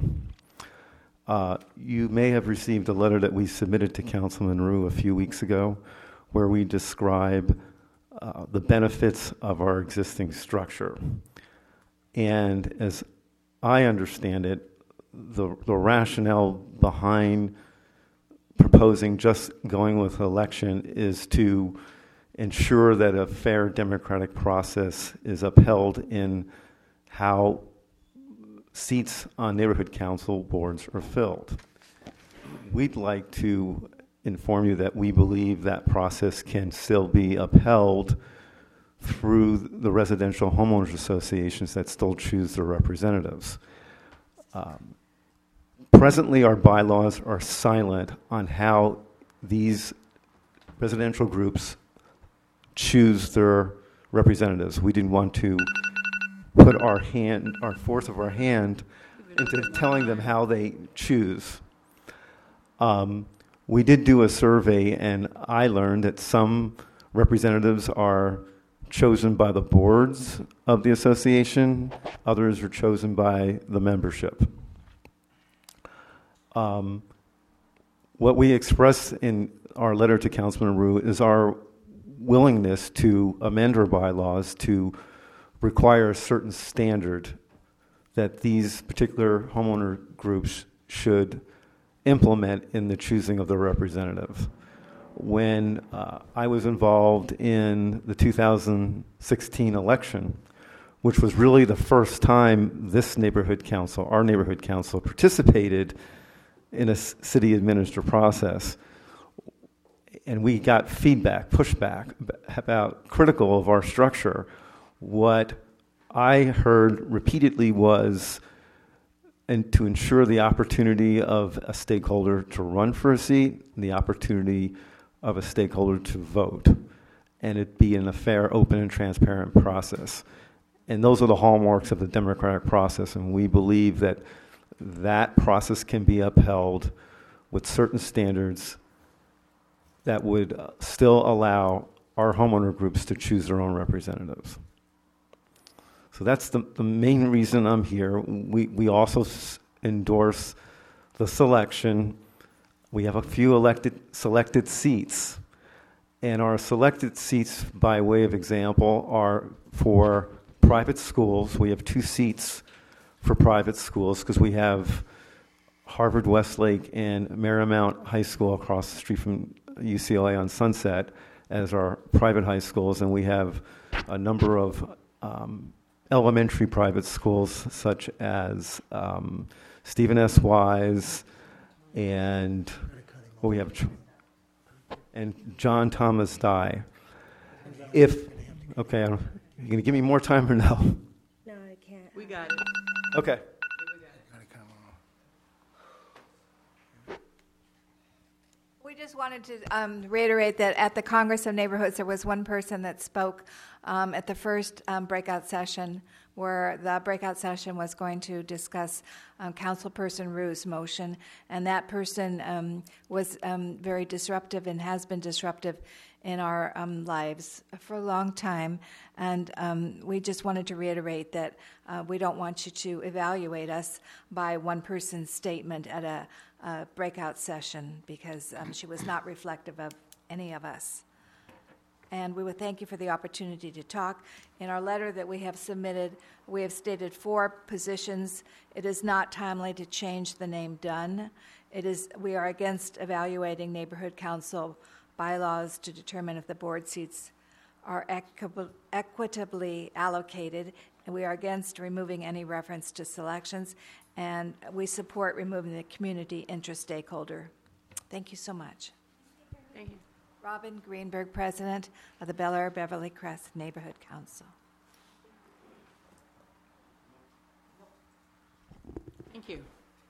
You may have received a letter that we submitted to Councilman Rue a few weeks ago where we describe the benefits of our existing structure. And as I understand it, the rationale behind proposing just going with election is to ensure that a fair democratic process is upheld in how seats on neighborhood council boards are filled. We'd like to inform you that we believe that process can still be upheld through the residential homeowners associations that still choose their representatives. Presently, our bylaws are silent on how these residential groups choose their representatives. We didn't want to put our force of our hand into telling them how they choose. We did do a survey, and I learned that some representatives are chosen by the boards of the association, others are chosen by the membership. What we expressed in our letter to Councilman Rue is our willingness to amend our bylaws to require a certain standard that these particular homeowner groups should implement in the choosing of their representative. When I was involved in the 2016 election, which was really the first time this neighborhood council, our neighborhood council, participated in a city administered process, and we got feedback, pushback about critical of our structure. What I heard repeatedly was, and to ensure the opportunity of a stakeholder to run for a seat, and the opportunity of a stakeholder to vote. and it be in a fair, open, and transparent process. And those are the hallmarks of the democratic process, and we believe that that process can be upheld with certain standards that would still allow our homeowner groups to choose their own representatives. So that's the main reason I'm here. We also endorse the selection. We have a few selected seats. And our selected seats, by way of example, are for private schools. We have 2 seats for private schools because we have Harvard Westlake and Marymount High School across the street from UCLA on Sunset as our private high schools. And we have a number of elementary private schools such as Stephen S. Wise and we have and John Thomas Dye. Okay, you going to give me more time or no? No, I can't. We got it. Okay. We just wanted to reiterate that at the Congress of Neighborhoods, there was one person that spoke at the first breakout session, where the breakout session was going to discuss Councilperson Rue's motion, and that person was very disruptive and has been disruptive in our lives for a long time. And we just wanted to reiterate that we don't want you to evaluate us by one person's statement at a breakout session, because she was not reflective of any of us. And we would thank you for the opportunity to talk. In our letter that we have submitted, we have stated 4 positions. It is not timely to change the name Dunn. We are against evaluating neighborhood council bylaws to determine if the board seats are equitably allocated, and we are against removing any reference to selections, and we support removing the community interest stakeholder. Thank you so much. Thank you. Robin Greenberg, President of the Bel Air Beverly Crest Neighborhood Council. Thank you.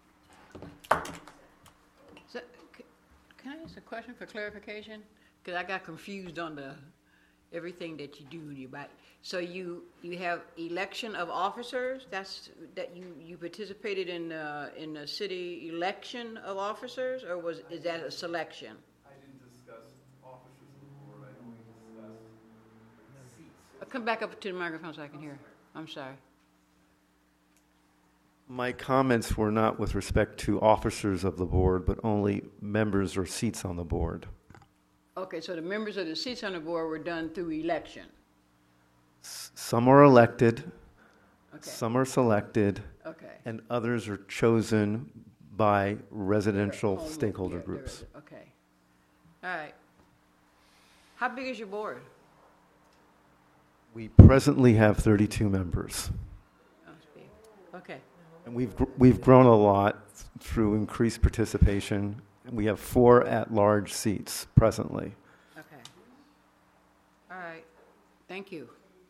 So, can I ask a question for clarification? Because I got confused on everything that you do in your body. So you have election of officers. That you participated in the city election of officers, or is that a selection? I didn't discuss officers of the board. I only discussed seats. Come back up to the microphone so I can hear. I'm sorry. My comments were not with respect to officers of the board, but only members or seats on the board. Okay, so the members of the seats on the board were done through election. Some are elected, Okay. some are selected, Okay. and others are chosen by residential Home- stakeholder yeah, groups. Okay. All right. How big is your board? We presently have 32 members, Oh, it's big. Okay. and we've grown a lot through increased participation. We have 4 at-large seats presently. Okay. All right. Thank you.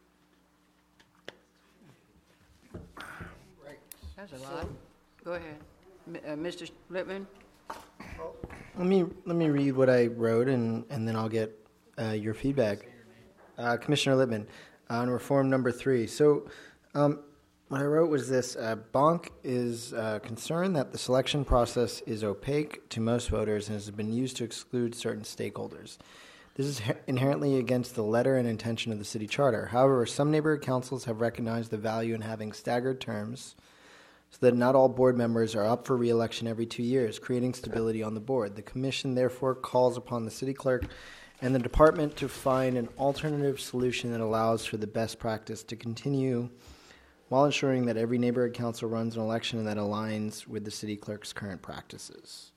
That's a lot. Go ahead. Mr. Lippman? Let me read what I wrote, and then I'll get your feedback. Commissioner Lippman, on reform number 3. So what I wrote was this. Bonk is concerned that the selection process is opaque to most voters and has been used to exclude certain stakeholders. This is inherently against the letter and intention of the city charter. However, some neighborhood councils have recognized the value in having staggered terms so that not all board members are up for re-election every 2 years, creating stability on the board. The commission therefore calls upon the city clerk and the department to find an alternative solution that allows for the best practice to continue while ensuring that every neighborhood council runs an election that aligns with the city clerk's current practices.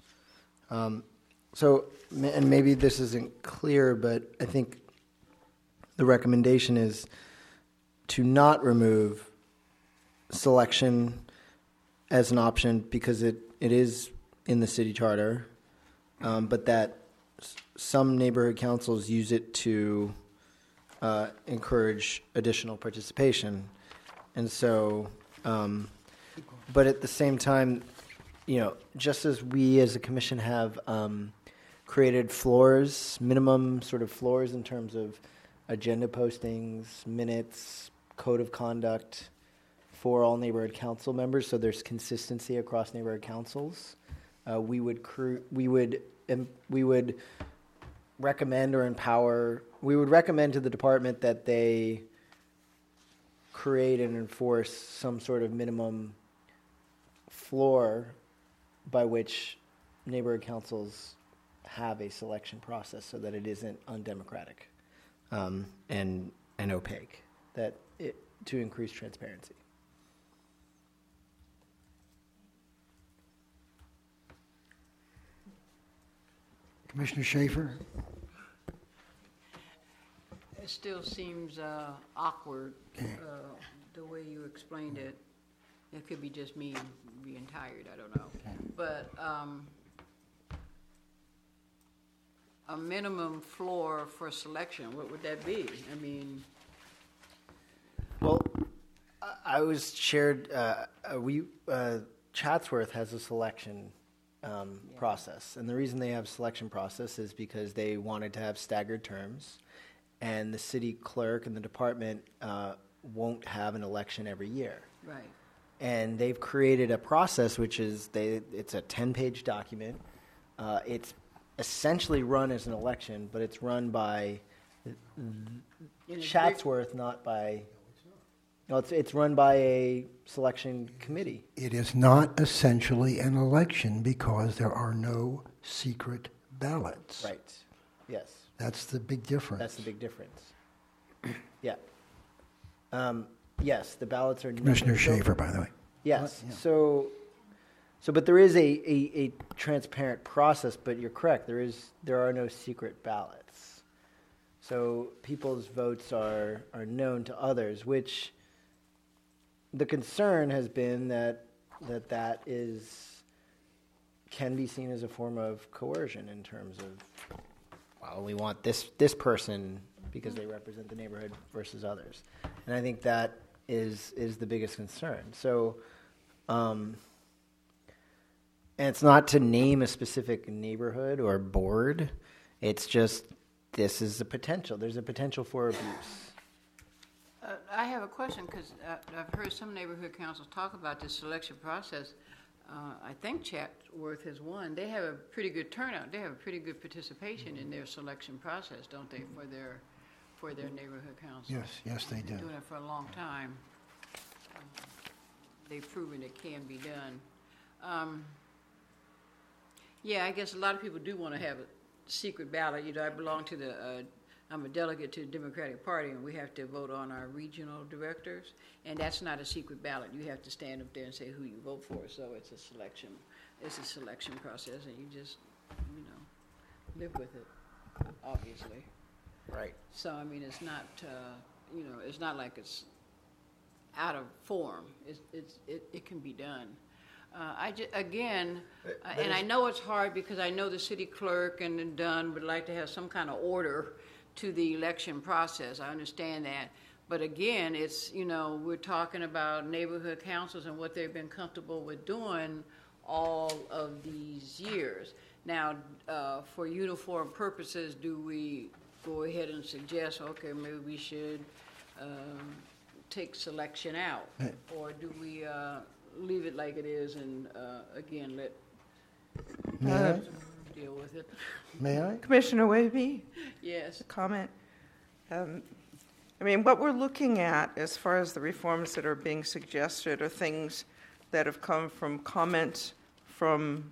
And maybe this isn't clear, but I think the recommendation is to not remove selection as an option because it is in the city charter, but that some neighborhood councils use it to encourage additional participation. And so, but at the same time, just as we as a commission have created floors, minimum sort of floors in terms of agenda postings, minutes, code of conduct for all neighborhood council members, so there's consistency across neighborhood councils. We would recommend or empower. We would recommend to the department that they create and enforce some sort of minimum floor by which neighborhood councils have a selection process, so that it isn't undemocratic and opaque. To increase transparency. Commissioner Schaefer? It still seems awkward, the way you explained it. It could be just me being tired, I don't know. But a minimum floor for selection, what would that be? I mean... Well, I was shared, Chatsworth has a selection process. And the reason they have selection process is because they wanted to have staggered terms. And the city clerk and the department won't have an election every year. Right. And they've created a process which is, it's a 10-page document. It's essentially run as an election, but it's run by Chatsworth, not by... No, it's run by a selection committee. It is not essentially an election because there are no secret ballots. Right. Yes. That's the big difference. That's the big difference. Yeah. Yes, the ballots are... Commissioner Schaefer, by the way. Yes. Yeah. So, but there is a transparent process, but you're correct. There are no secret ballots. So people's votes are known to others, which... The concern has been that can be seen as a form of coercion in terms of, well, we want this person because they represent the neighborhood versus others, and I think that is the biggest concern. So, and it's not to name a specific neighborhood or board. It's just this is a potential. There's a potential for abuse. I have a question because I've heard some neighborhood councils talk about this selection process. I think Chatsworth has won. They have a pretty good turnout. They have a pretty good participation in their selection process, don't they, for their neighborhood councils? Yes, they do. They've been doing it for a long time. They've proven it can be done. Yeah, I guess a lot of people do want to have a secret ballot. You know, I belong to I'm a delegate to the Democratic Party, and we have to vote on our regional directors, and that's not a secret ballot. You have to stand up there and say who you vote for. So it's a selection process, and you just, live with it, obviously. Right. So I mean, it's not, it's not like it's out of form. It can be done. And I know it's hard because I know the city clerk and Dunn would like to have some kind of order to the election process. I understand that. But again, it's, we're talking about neighborhood councils and what they've been comfortable with doing all of these years. Now, for uniform purposes, do we go ahead and suggest, okay, maybe we should take selection out? Or do we leave it like it is and, again, let deal with it? May I? Commissioner Wavy? Yes. Comment? What we're looking at as far as the reforms that are being suggested are things that have come from comments from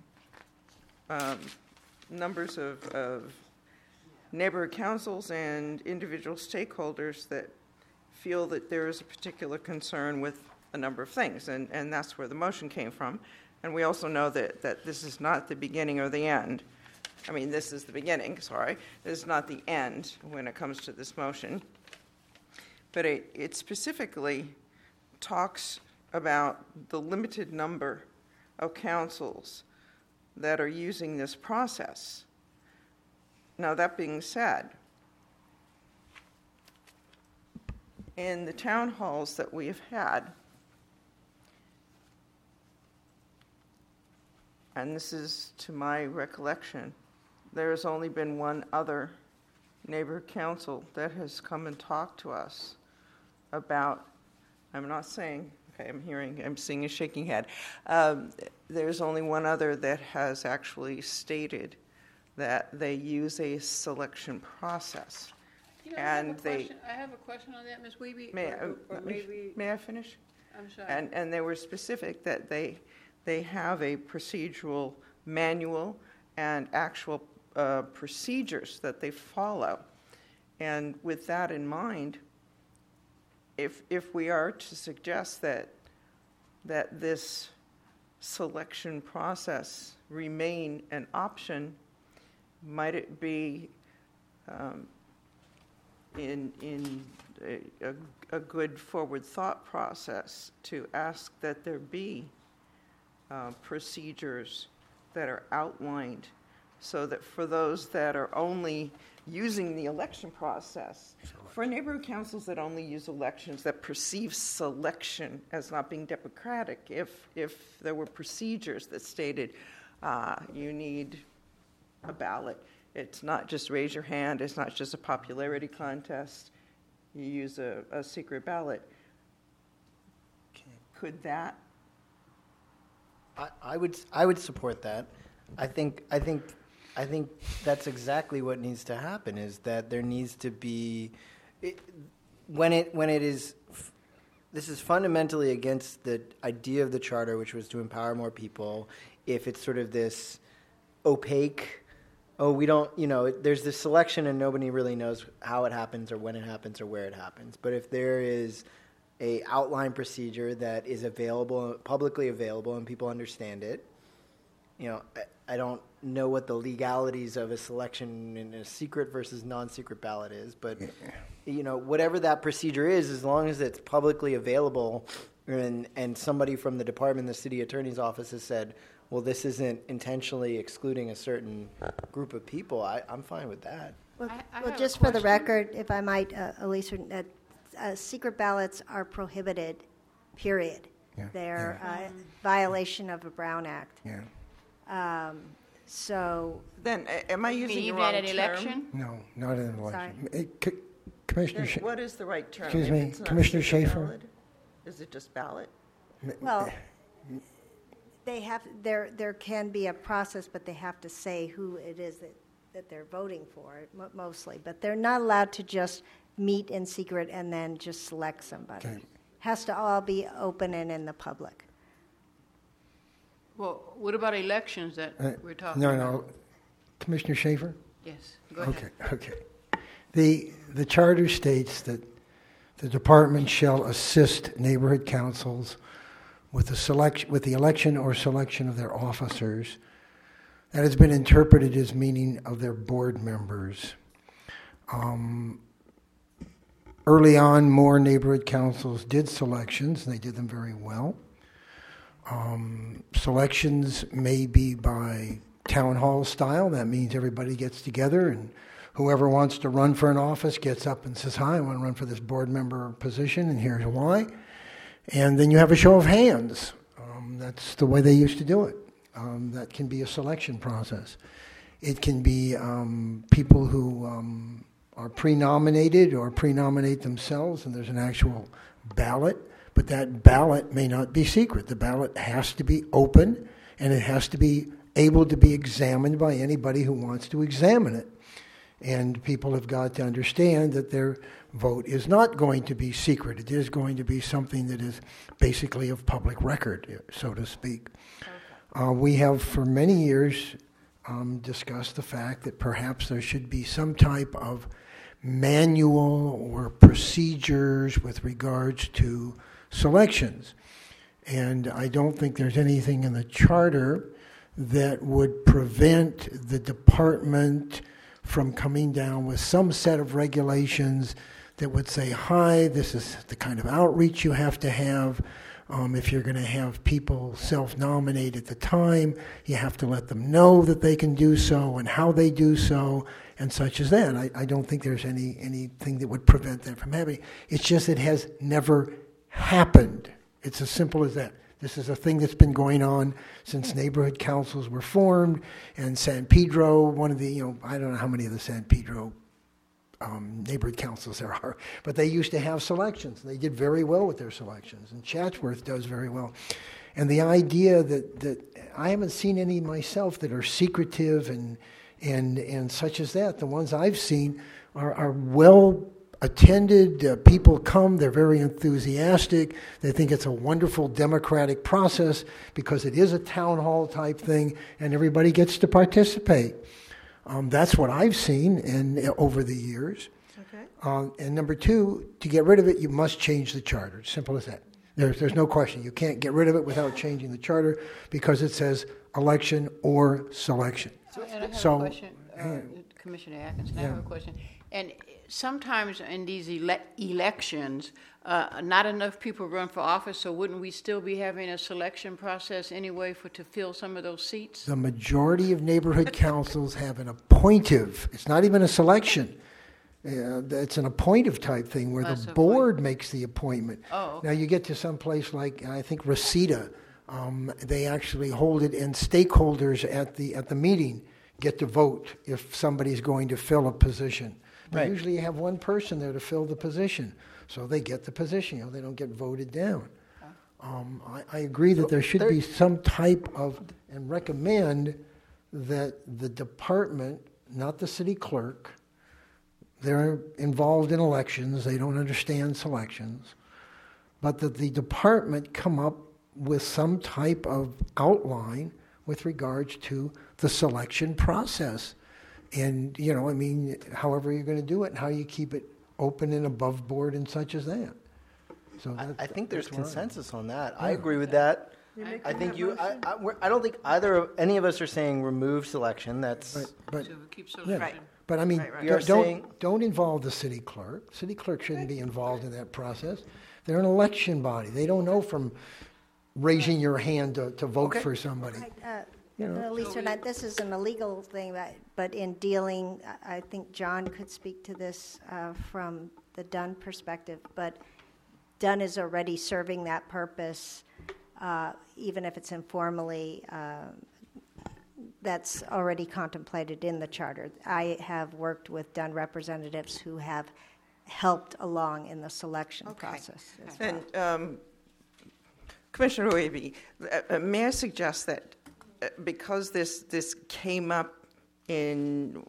numbers of neighborhood councils and individual stakeholders that feel that there is a particular concern with a number of things, and that's where the motion came from. And we also know that this is not the beginning or the end. This is the beginning, sorry. This is not the end when it comes to this motion. But it specifically talks about the limited number of councils that are using this process. Now, that being said, in the town halls that we have had, and this is to my recollection, there has only been one other neighborhood council that has come and talked to us about, I'm not saying, okay, I'm seeing a shaking head. There's only one other that has actually stated that they use a selection process. I have a question on that, Ms. Wiebe. May I finish? I'm sorry. And they were specific that they have a procedural manual and actual procedures that they follow. And with that in mind, if we are to suggest that this selection process remain an option, might it be in a good forward thought process to ask that there be procedures that are outlined so that for those that are only using the election process, for neighborhood councils that only use elections, that perceive selection as not being democratic, if there were procedures that stated you need a ballot, it's not just raise your hand, it's not just a popularity contest, you use a secret ballot. Could that? I would support that. I think that's exactly what needs to happen. Is that there needs to be, when it is, this is fundamentally against the idea of the charter, which was to empower more people. If it's sort of this opaque, we don't, there's this selection and nobody really knows how it happens or when it happens or where it happens. But if there is a outline procedure that is available, publicly available, and people understand it, I don't know what the legalities of a selection in a secret versus non-secret ballot is, but whatever that procedure is, as long as it's publicly available, and somebody from the department, the city attorney's office, has said, well, this isn't intentionally excluding a certain group of people, I'm fine with that. Well, just for the record, if I might, Elise, secret ballots are prohibited, period. Yeah. They're a violation of the Brown Act. Yeah. So then, am I using the wrong term? Election? No, not an election. Commissioner, what is the right term? Excuse me, Commissioner Schaefer. Ballot? Is it just ballot? Well, they have. There can be a process, but they have to say who it is that they're voting for, mostly. But they're not allowed to just meet in secret and then just select somebody. Okay. Has to all be open and in the public. Well, what about elections that we're talking about? No. Commissioner Schaefer? Yes, go ahead. Okay. The charter states that the department shall assist neighborhood councils with the election or selection of their officers. That has been interpreted as meaning of their board members. Early on, more neighborhood councils did selections, and they did them very well. Selections may be by town hall style. That means everybody gets together and whoever wants to run for an office gets up and says, hi, I want to run for this board member position, and here's why. And then you have a show of hands. That's the way they used to do it. That can be a selection process. It can be people who are pre-nominated or pre-nominate themselves, and there's an actual ballot. But that ballot may not be secret. The ballot has to be open, and it has to be able to be examined by anybody who wants to examine it. And people have got to understand that their vote is not going to be secret. It is going to be something that is basically of public record, so to speak. Okay. We have for many years discussed the fact that perhaps there should be some type of manual or procedures with regards to selections. And I don't think there's anything in the charter that would prevent the department from coming down with some set of regulations that would say, hi, this is the kind of outreach you have to have. If you're going to have people self-nominate at the time, you have to let them know that they can do so and how they do so and such as that. I don't think there's anything that would prevent that from happening. It's just it has never happened. It's as simple as that. This is a thing that's been going on since neighborhood councils were formed, and San Pedro, one of the, I don't know how many of the San Pedro neighborhood councils there are, but they used to have selections. They did very well with their selections, and Chatsworth does very well. And the idea that I haven't seen any myself that are secretive and such as that. The ones I've seen are well attended. People come, they're very enthusiastic. They think it's a wonderful democratic process because it is a town hall type thing and everybody gets to participate. That's what I've seen over the years. Okay. And number two, to get rid of it, you must change the charter. Simple as that. There's no question. You can't get rid of it without changing the charter because it says election or selection. And I have a question, Commissioner Atkinson, I have a question. And sometimes in these elections, not enough people run for office, so wouldn't we still be having a selection process anyway to fill some of those seats? The majority of neighborhood councils have an appointive. It's not even a selection. It's an appointive type thing where the board makes the appointment. Oh, okay. Now you get to some place like, I think, Reseda. They actually hold it, and stakeholders at the meeting get to vote if somebody's going to fill a position. But Right. usually you have one person there to fill the position, so they get the position. They don't get voted down. I agree that there should be some type of, and recommend that the department, not the city clerk, they're involved in elections, they don't understand selections, but that the department come up with some type of outline with regards to the selection process. And, however you're going to do it and how you keep it open and above board and such as that. So I think there's that's where I am. consensus on that. I agree with that. I think I don't think any of us are saying remove selection. That's But So we keep yeah. selection. But I mean, We are saying- don't involve the city clerk. City clerk shouldn't be involved in that process. They're an election body. They don't know from raising your hand to vote for somebody. Lisa, this is an illegal thing, but in dealing, I think John could speak to this from the Dunn perspective, but Dunn is already serving that purpose, even if it's informally. That's already contemplated in the charter. I have worked with Dunn representatives who have helped along in the selection process as well. And Commissioner Wavy, may I suggest that because this came up in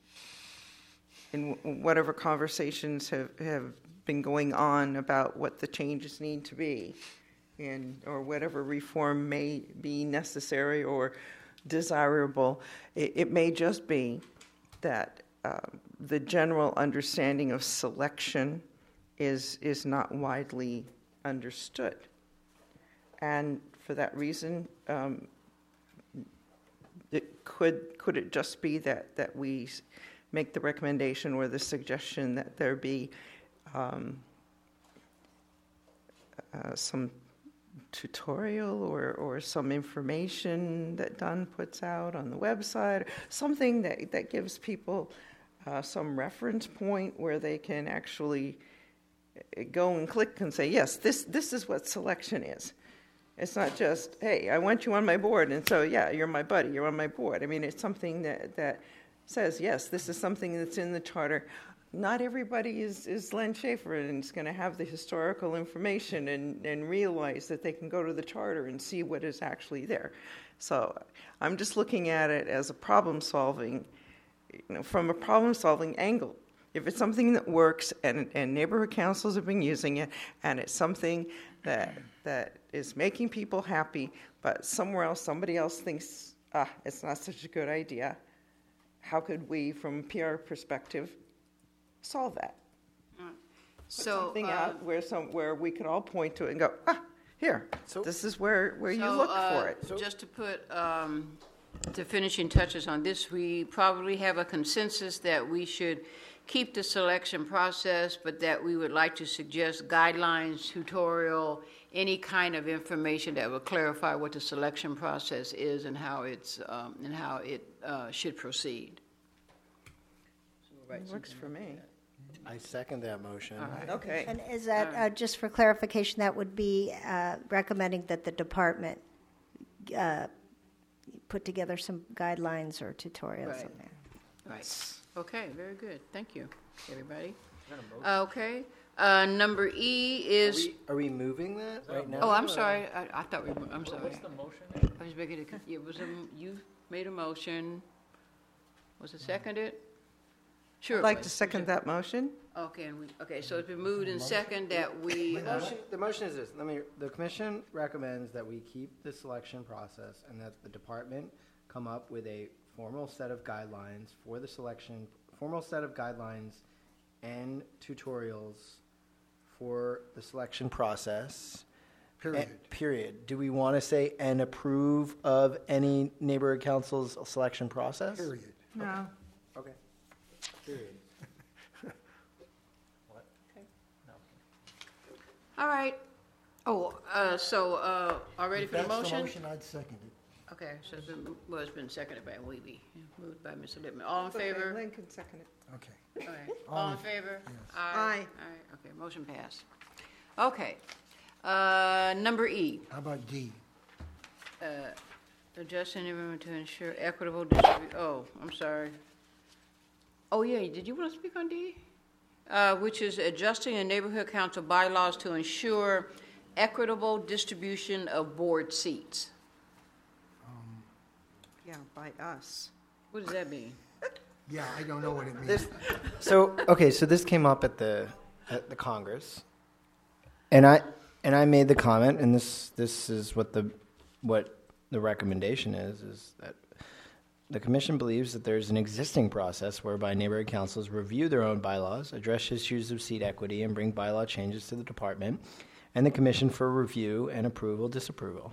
whatever conversations have been going on about what the changes need to be, or whatever reform may be necessary or desirable, it may just be that the general understanding of selection is not widely understood. And for that reason, could it just be that we make the recommendation or the suggestion that there be some tutorial or some information that Dunn puts out on the website, something that gives people some reference point where they can actually go and click and say, yes, this is what selection is. It's not just, hey, I want you on my board, and so, yeah, you're my buddy, you're on my board. I mean, it's something that says, yes, this is something that's in the charter. Not everybody is Len Schaefer and is going to have the historical information and realize that they can go to the charter and see what is actually there. So I'm just looking at it as a problem-solving, from a problem-solving angle. If it's something that works and neighborhood councils have been using it, and it's something that is making people happy, but somewhere else, somebody else thinks, it's not such a good idea, how could we, from a PR perspective, solve that? Put something out where we could all point to it and go, here, this is where you look for it. Just to put the finishing touches on this, we probably have a consensus that we should keep the selection process, but that we would like to suggest guidelines, tutorial, any kind of information that will clarify what the selection process is and how it should proceed. Works for me. I second that motion. Right. Okay. And is that, just for clarification, that would be recommending that the department put together some guidelines or tutorials on there? Right. Okay, very good. Thank you, everybody. Okay. Number E is. Are we moving that right now? Oh, I'm sorry. I thought we were. I'm sorry. What's the motion? I was making it. It was you made a motion. Was it seconded? Sure. I'd like to second that motion. Okay, so it's been moved and second that we. The motion is this. The commission recommends that we keep the selection process and that the department come up with a formal set of guidelines for the selection, formal set of guidelines and tutorials for the selection process. Period. Do we want to say and approve of any neighborhood council's selection process? Period. No. Okay. Period. All right. Oh, all ready If for the that's motion? the motion, I'd second it. Okay, so it's been seconded by Weeby, moved by Mr. Lippman. All in favor? Okay, Lincoln seconded. Okay. All right. All in favor? Yes. Aye. Aye. All right, okay, motion passed. Okay, number E, How about D? adjusting the environment to ensure equitable distribution, oh, I'm sorry. Oh, yeah, did you want to speak on D? Which is adjusting the neighborhood council bylaws to ensure equitable distribution of board seats. Yeah, by us. What does that mean? Yeah, I don't know what it means. So this came up at the Congress, and I made the comment, and this is what the recommendation is that the commission believes that there's an existing process whereby neighborhood councils review their own bylaws, address issues of seat equity, and bring bylaw changes to the department and the commission for review and approval, disapproval.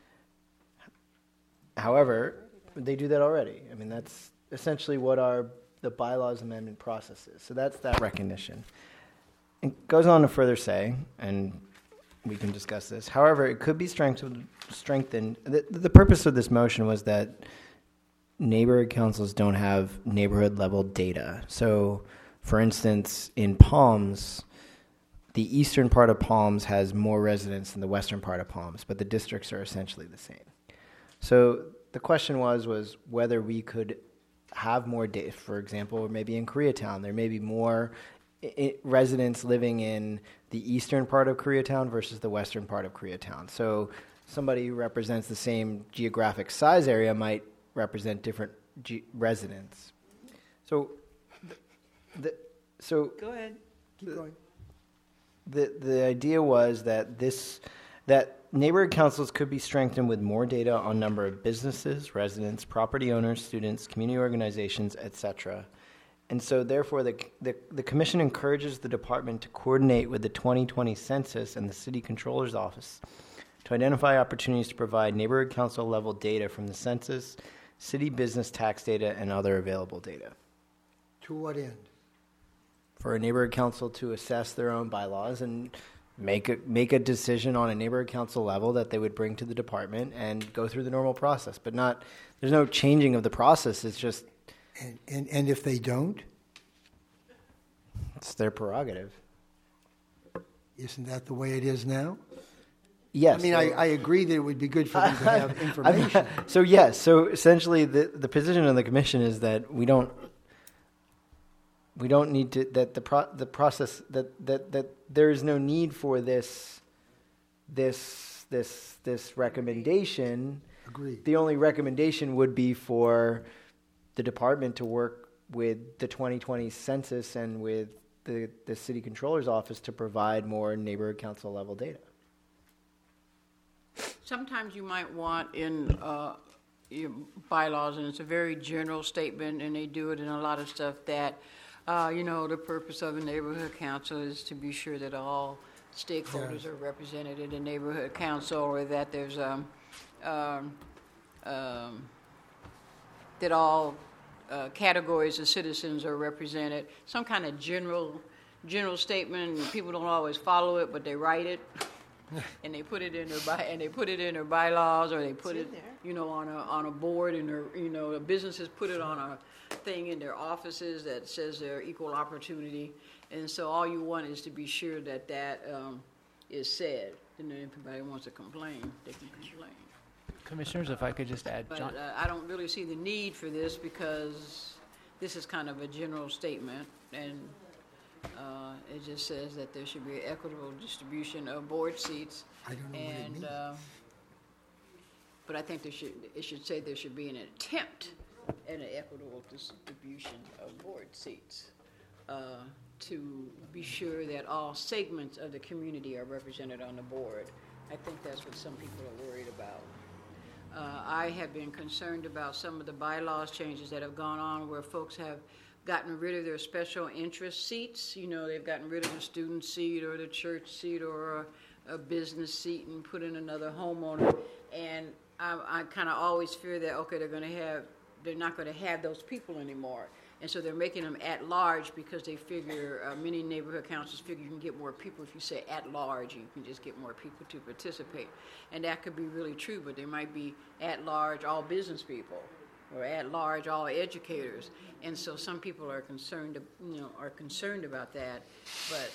However, they do that already. I mean, that's essentially what the bylaws amendment process is. So that's that recognition. It goes on to further say, and we can discuss this. However, it could be strengthened. The purpose of this motion was that neighborhood councils don't have neighborhood level data. So, for instance, in Palms, the eastern part of Palms has more residents than the western part of Palms, but the districts are essentially the same. So the question was whether we could have more data. For example, maybe in Koreatown, there may be more residents living in the eastern part of Koreatown versus the western part of Koreatown. So somebody who represents the same geographic size area might represent different residents. So, Go ahead. Keep going. The idea was that neighborhood councils could be strengthened with more data on number of businesses, residents, property owners, students, community organizations, etc. And so, therefore, the commission encourages the department to coordinate with the 2020 census and the city controller's office to identify opportunities to provide neighborhood council level data from the census, city business tax data, and other available data. To what end? For a neighborhood council to assess their own bylaws and make a decision on a neighborhood council level that they would bring to the department and go through the normal process. But there's no changing of the process. It's just... And if they don't? It's their prerogative. Isn't that the way it is now? Yes. I mean, I agree that it would be good for them to have information. So essentially the position of the commission is that we don't need to, that the process, that there is no need for this recommendation. Agreed. The only recommendation would be for the department to work with the 2020 census and with the city controller's office to provide more neighborhood council level data. Sometimes you might want in your bylaws, and it's a very general statement, and they do it in a lot of stuff that, the purpose of a neighborhood council is to be sure that all stakeholders are represented in the neighborhood council, or that there's that all categories of citizens are represented. Some kind of general statement. And people don't always follow it, but they write it. And they put it in their bylaws, or they put it, on a board, and the businesses put it on a thing in their offices that says they're equal opportunity. And so all you want is to be sure that is said. And then if anybody wants to complain, they can complain. Commissioners, if I could just add, But John. I don't really see the need for this because this is kind of a general statement, and it just says that there should be an equitable distribution of board seats. I don't know what it means. But I think it should say there should be an attempt at an equitable distribution of board seats to be sure that all segments of the community are represented on the board. I think that's what some people are worried about. I have been concerned about some of the bylaws changes that have gone on where folks have gotten rid of their special interest seats. You know, they've gotten rid of the student seat or the church seat or a business seat and put in another homeowner. And I kind of always fear that, okay, they're not going to have those people anymore. And so they're making them at large because they figure, many neighborhood councils figure you can get more people if you say at large, you can just get more people to participate. And that could be really true, but there might be at large all business people or at large all educators. And so some people are concerned about that. But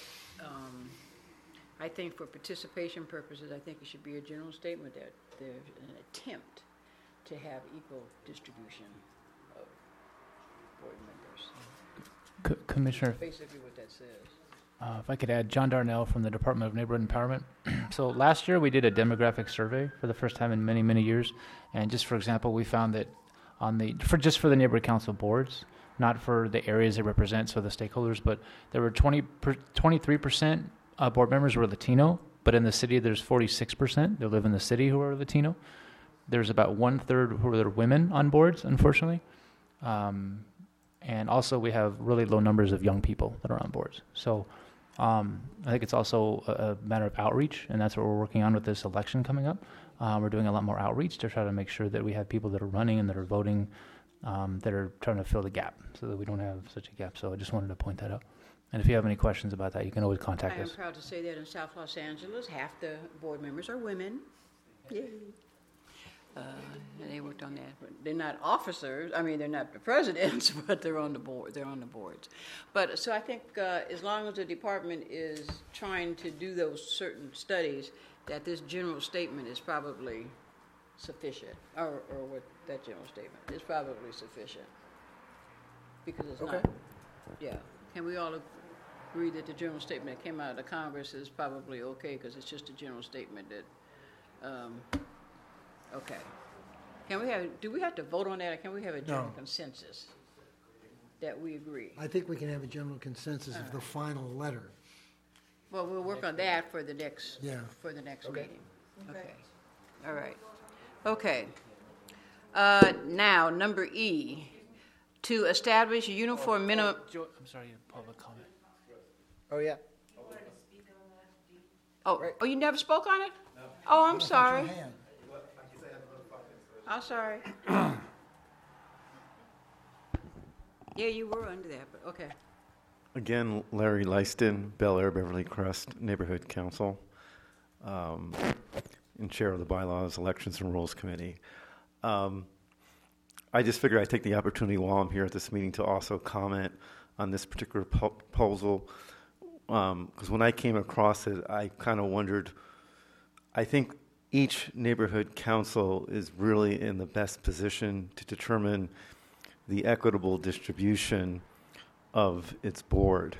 I think for participation purposes, I think it should be a general statement that there's an attempt to have equal distribution of board members. Commissioner, Basically what that says. if I could add, John Darnell from the Department of Neighborhood Empowerment. So last year we did a demographic survey for the first time in many, many years. And just for example, we found that for the neighborhood council boards, not for the areas they represent, so the stakeholders, but there were 23% board members were Latino, but in the city there's 46% that live in the city who are Latino. There's about 1/3 who are women on boards, unfortunately. And also we have really low numbers of young people that are on boards. So I think it's also a matter of outreach, and that's what we're working on with this election coming up. We're doing a lot more outreach to try to make sure that we have people that are running and that are voting that are trying to fill the gap so that we don't have such a gap. So I just wanted to point that out. And if you have any questions about that, you can always contact I am us. proud to say that in South Los Angeles, half the board members are women. Yay. And they worked on that. But they're not officers. I mean, they're not the presidents, but they're on the board. They're on the boards. But so I think as long as the department is trying to do those certain studies, that this general statement is probably sufficient, or what that general statement is probably sufficient, because it's not. Yeah. Can we all agree that the general statement that came out of the Congress is probably okay, because it's just a general statement that. Okay. Do we have to vote on that, or can we have a general consensus that we agree? I think we can have a general consensus of the final letter. Well, we'll work on that for the next, Yeah. meeting. Okay. All right. Okay. Now, number E, to establish a uniform minimum. I'm sorry, public comment. Oh, yeah. Oh, you never spoke on it? No. Oh, I'm sorry. I'm sorry. Yeah, you were under that, but okay. Again, Larry Lyston, Bel Air Beverly Crest Neighborhood Council, and chair of the Bylaws, Elections and Rules Committee. I just figured I'd take the opportunity while I'm here at this meeting to also comment on this particular proposal, because when I came across it, I kind of wondered, I think each neighborhood council is really in the best position to determine the equitable distribution of its board.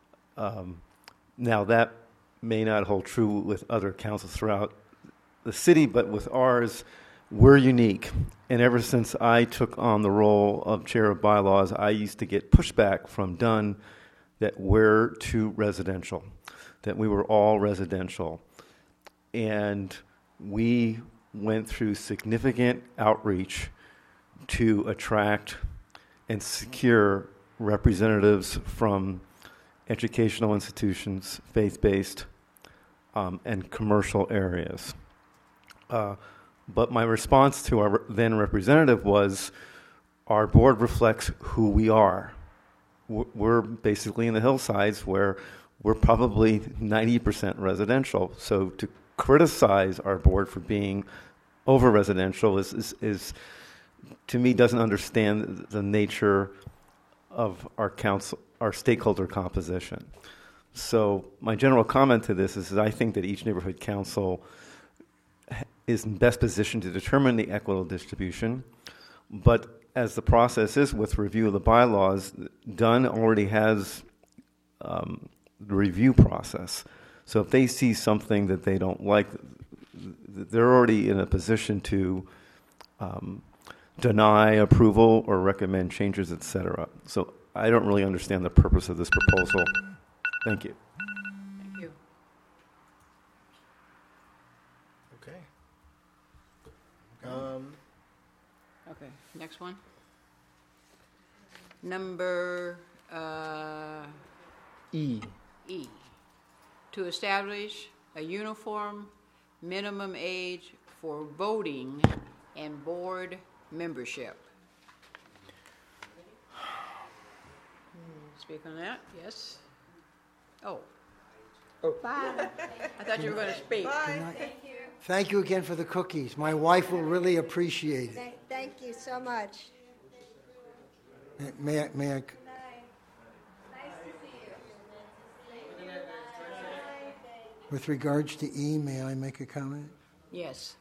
Now, that may not hold true with other councils throughout the city, but with ours, we're unique. And ever since I took on the role of chair of bylaws, I used to get pushback from Dunn that we're too residential, that we were all residential. And we went through significant outreach to attract and secure representatives from educational institutions, faith-based, and commercial areas. But my response to our then representative was, our board reflects who we are. We're basically in the hillsides where we're probably 90% residential. So to criticize our board for being over residential is to me doesn't understand the nature of our council, our stakeholder composition. So my general comment to this is that I think that each neighborhood council is in best position to determine the equitable distribution, but as the process is with review of the bylaws, Dunn already has the review process. So if they see something that they don't like, they're already in a position to deny approval or recommend changes, etc. So I don't really understand the purpose of this proposal. Thank you. Thank you. Okay. Okay, next one. Number E. E, to establish a uniform minimum age for voting and board membership. Speak on that, yes? Oh. Bye. I thought you were going to speak. Thank you again for the cookies. My wife will really appreciate it. Thank you so much. May I? With regards to E, may I make a comment? Yes.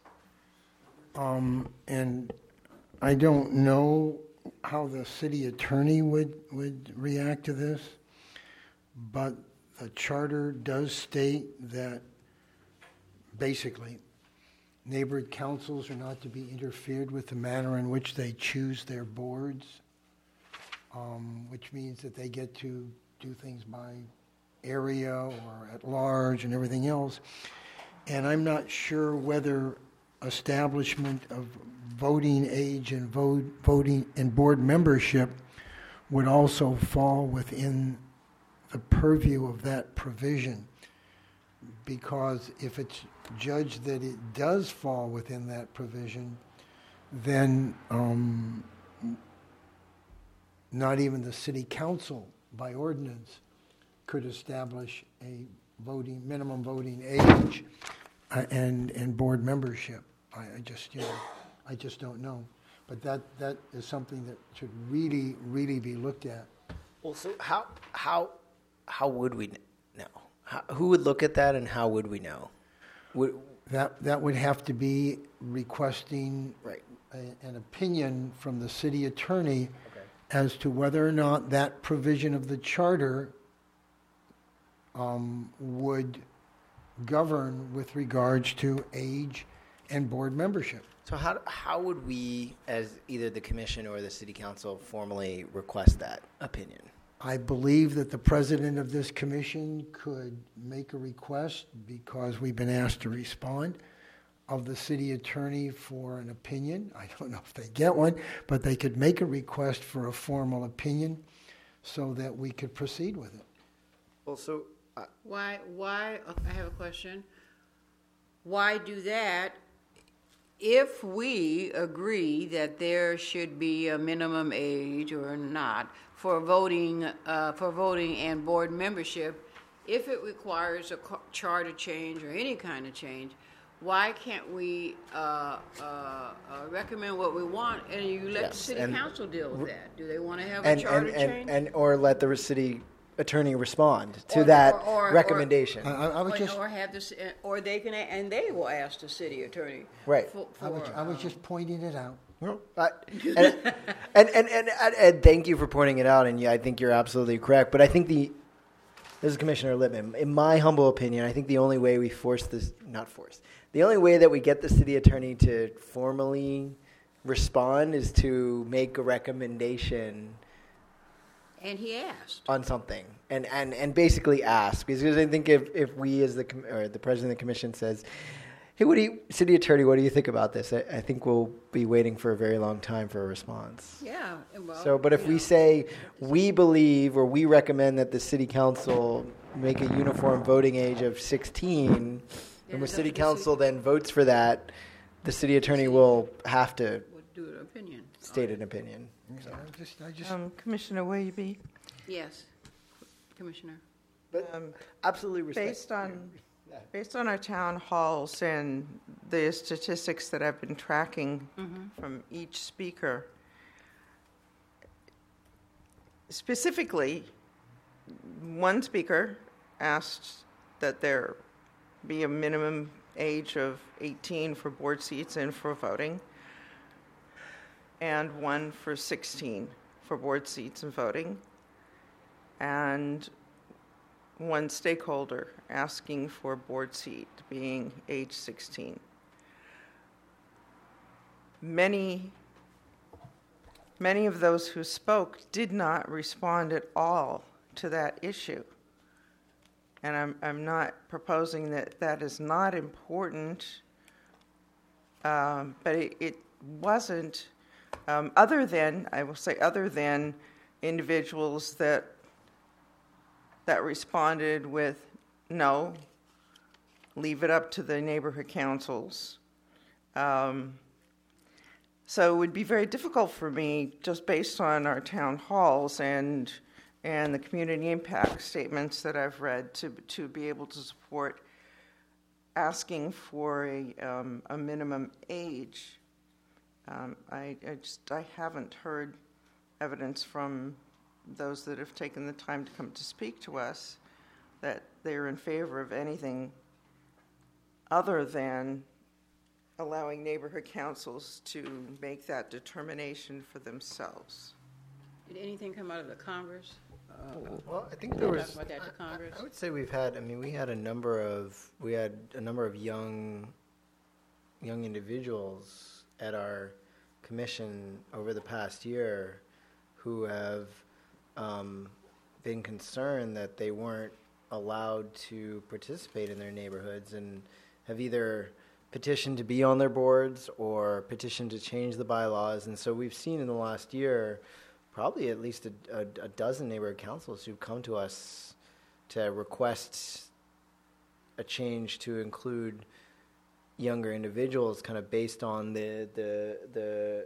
And I don't know how the city attorney would react to this, but the charter does state that basically neighborhood councils are not to be interfered with the manner in which they choose their boards, which means that they get to do things by area or at large and everything else. And I'm not sure whether establishment of voting age and voting and board membership would also fall within the purview of that provision, because if it's judged that it does fall within that provision, then not even the city council by ordinance could establish a minimum voting age and board membership. I just don't know. But that is something that should really be looked at. Well, so how would we know? Who would look at that, and how would we know? That would have to be requesting Right. an opinion from the city attorney as to whether or not that provision of the charter would govern with regards to age and board membership. So how would we, as either the commission or the city council, formally request that opinion? I believe that the president of this commission could make a request, because we've been asked to respond, of the city attorney for an opinion. I don't know if they get one, but they could make a request for a formal opinion so that we could proceed with it. Well, so Why, I have a question. Why do that if we agree that there should be a minimum age or not for voting and board membership? If it requires a charter change or any kind of change, why can't we recommend what we want, and you let the city council deal with that? Do they want to have a charter change? Or let the city attorney respond to that recommendation. Or have this, or they can, and they will ask the city attorney. Right. I was just pointing it out. And thank you for pointing it out, and yeah, I think you're absolutely correct. But I think this is Commissioner Lippman. In my humble opinion, I think the only way we the only way that we get the city attorney to formally respond is to make a recommendation. And he asked on something, and basically ask, because I think if we as the president of the commission says, "Hey, city attorney, what do you think about this?" I think we'll be waiting for a very long time for a response. Yeah. Well, so, but if we say we believe or we recommend that the city council make a uniform voting age of 16, and the city council then votes for that, the city attorney will have to do an opinion. State an opinion. So. Commissioner Willoughby? Yes, Commissioner. Absolutely respect. Based on our town halls and the statistics that I've been tracking from each speaker, specifically, one speaker asked that there be a minimum age of 18 for board seats and for voting. and one for 16 for board seats and voting, and one stakeholder asking for a board seat being age 16. Many of those who spoke did not respond at all to that issue. And I'm not proposing that that is not important, but it wasn't, other than individuals that responded with no, leave it up to the neighborhood councils. So it would be very difficult for me, just based on our town halls and the community impact statements that I've read, to be able to support asking for a minimum age. I haven't heard evidence from those that have taken the time to come to speak to us that they're in favor of anything other than allowing neighborhood councils to make that determination for themselves. Did anything come out of the Congress? Well, I think there was. Talk about that to Congress? I would say we had a number of young individuals at our commission over the past year who have been concerned that they weren't allowed to participate in their neighborhoods and have either petitioned to be on their boards or petitioned to change the bylaws. And so we've seen in the last year probably at least a dozen neighborhood councils who've come to us to request a change to include younger individuals, kind of based on the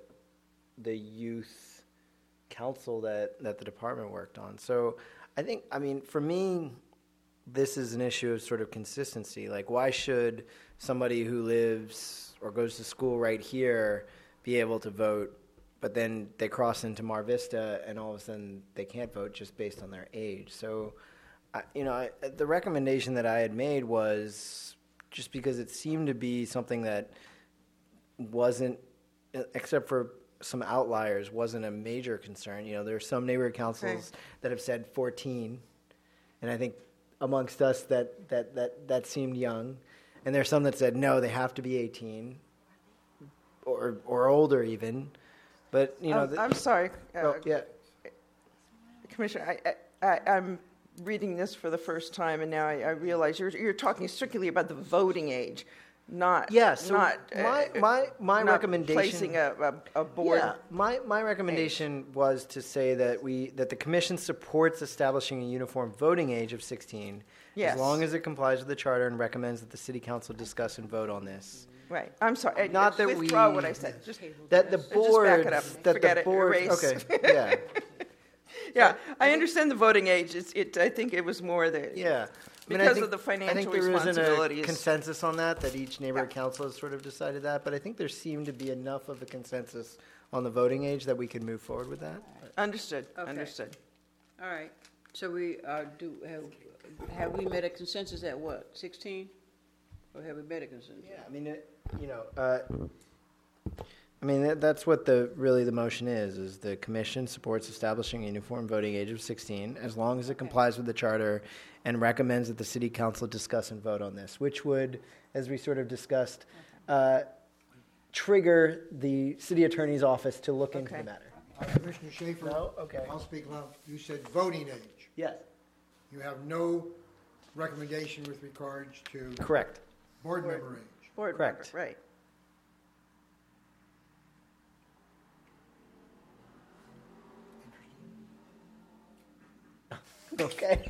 youth council that the department worked on. So for me, this is an issue of sort of consistency. Like, why should somebody who lives or goes to school right here be able to vote, but then they cross into Mar Vista and all of a sudden they can't vote just based on their age? So, the recommendation that I had made was just because it seemed to be something that wasn't, except for some outliers, wasn't a major concern. There are some neighborhood councils that have said 14, and I think amongst us that seemed young. And there's some that said, no, they have to be 18 or older even. But, I'm sorry. Yeah. Commissioner, I'm reading this for the first time, and now I realize you're talking strictly about the voting age, not my recommendation, placing a board. Yeah, my recommendation was to say that the commission supports establishing a uniform voting age of 16, as long as it complies with the charter, and recommends that the city council discuss and vote on this. Right. I'm sorry. Not that withdraw what I said. Just that the board. Just back it up. Forget it. Erase. Okay. Yeah. Yeah, I understand the voting age. I think it was more that. Yeah. Because of the financial responsibilities. I think there isn't a consensus on that each neighborhood council has sort of decided that, but I think there seemed to be enough of a consensus on the voting age that we could move forward with that. Understood. Okay. Understood. All right. So we have we made a consensus at what, 16? Or have we made a consensus? Yeah, that's what the motion is the commission supports establishing a uniform voting age of 16 as long as it complies with the charter and recommends that the city council discuss and vote on this, which would, as we sort of discussed, trigger the city attorney's office to look into the matter. Commissioner Schaefer, No? Okay. I'll speak loud. You said voting age. Yes. You have no recommendation with regards to Correct. board member age. Board Correct. member, right. Okay.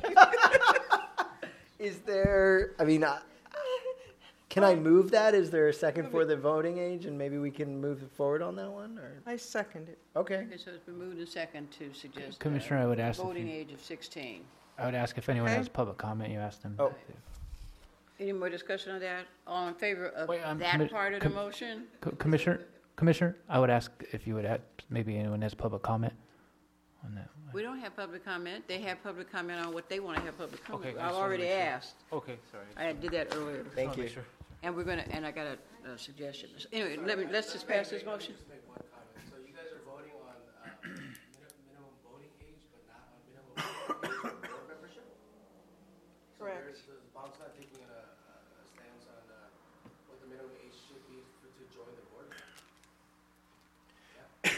Is there, can I move that? Is there a second for the voting age, and maybe we can move it forward on that one? Or? I second it. Okay. Okay, so it's been moved and second to suggest Commissioner, I would ask voting age of 16. I would ask if anyone has public comment. You asked them. Oh. Any more discussion on that? All in favor of Wait, that part of the motion? Commissioner, I would ask if you would add, maybe anyone has public comment on that. We don't have public comment. They have public comment on what they want to have public comment. Okay, I I've just wanna already make sure. asked. Okay, sorry. I did that earlier. Thank you. And we're going to, and I got a suggestion. Anyway, let's just pass this motion. So you guys are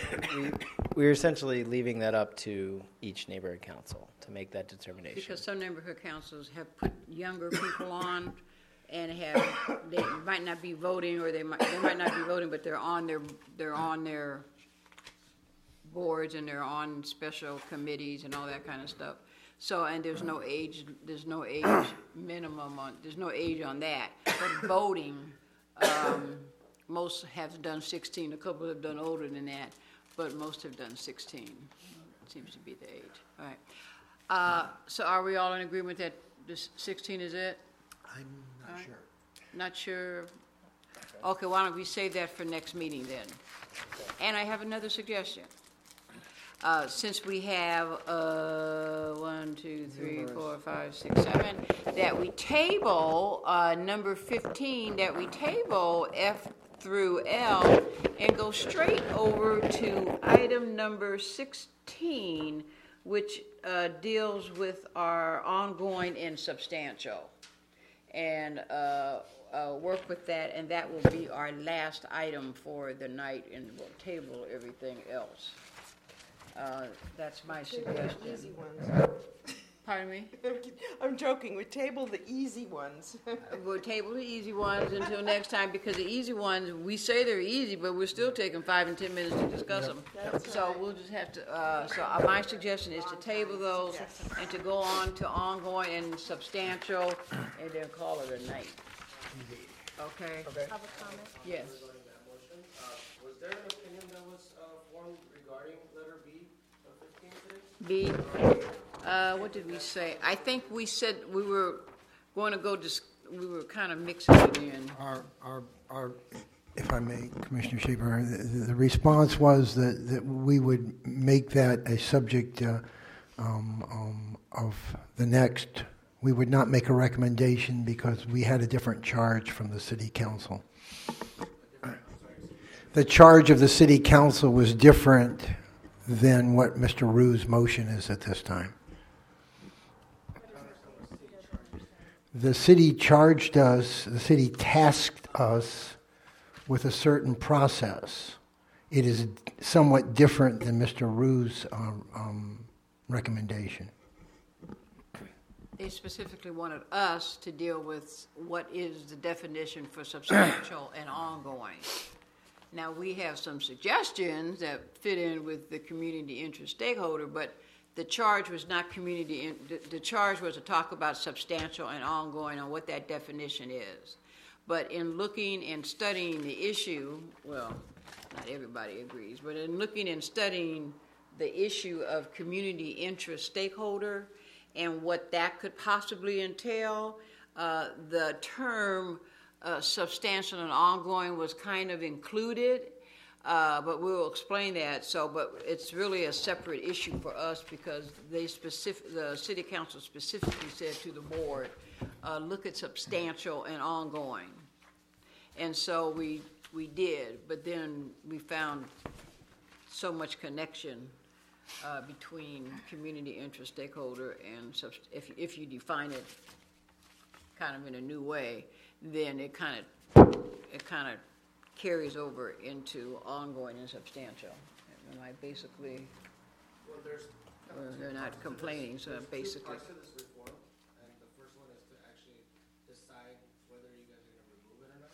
we're essentially leaving that up to each neighborhood council to make that determination. Because some neighborhood councils have put younger people on and they might not be voting, or they might not be voting, but they're on their boards and they're on special committees and all that kind of stuff. So, and there's no age minimum there's no age on that. But voting, most have done 16. A couple have done older than that, but most have done 16. Seems to be the age. All right. So are we all in agreement that this 16 is it? I'm not sure. Not sure. Okay, why don't we save that for next meeting then? And I have another suggestion. Since we have 1, 2, 3, 4, 5, 6, 7, that we table number 15, that we table F through L and go straight over to item number 16, which deals with our ongoing and substantial, and work with that, and that will be our last item for the night, and we'll table everything else. That's my suggestion. Easy ones. Pardon me? I'm joking. We table the easy ones. We'll table the easy ones until next time, because the easy ones, we say they're easy, but we're still taking 5 and 10 minutes to discuss them. So we'll just have to, my suggestion is to table those and to go on to ongoing and substantial, and then call it a night. Okay? Have a comment? Yes. Was there an opinion that was formed regarding letter B of 15 today? B, what did we say? I think we said we were going to go, we were kind of mixing it in. Our, if I may, Commissioner Schaefer, the response was that we would make that a subject of the next. We would not make a recommendation because we had a different charge from the City Council. The charge of the City Council was different than what Mr. Rue's motion is at this time. The city charged us, the city tasked us with a certain process. It is somewhat different than Mr. Rue's recommendation. They specifically wanted us to deal with what is the definition for substantial and ongoing. Now, we have some suggestions that fit in with the community interest stakeholder, but the charge was not the charge was to talk about substantial and ongoing and what that definition is. But in looking and studying the issue, well, not everybody agrees, but in looking and studying the issue of community interest stakeholder and what that could possibly entail, the term substantial and ongoing was kind of included, but we'll explain that. But it's really a separate issue for us because the City Council specifically said to the board, look at substantial and ongoing. And so we did, but then we found so much connection between community interest stakeholder and if you define it kind of in a new way, then it kind of carries over into ongoing and substantial. Am I basically? Well, they're not complaining, so basically. Two parts to this reform, and the first one is to actually decide whether you guys are going to remove it or not.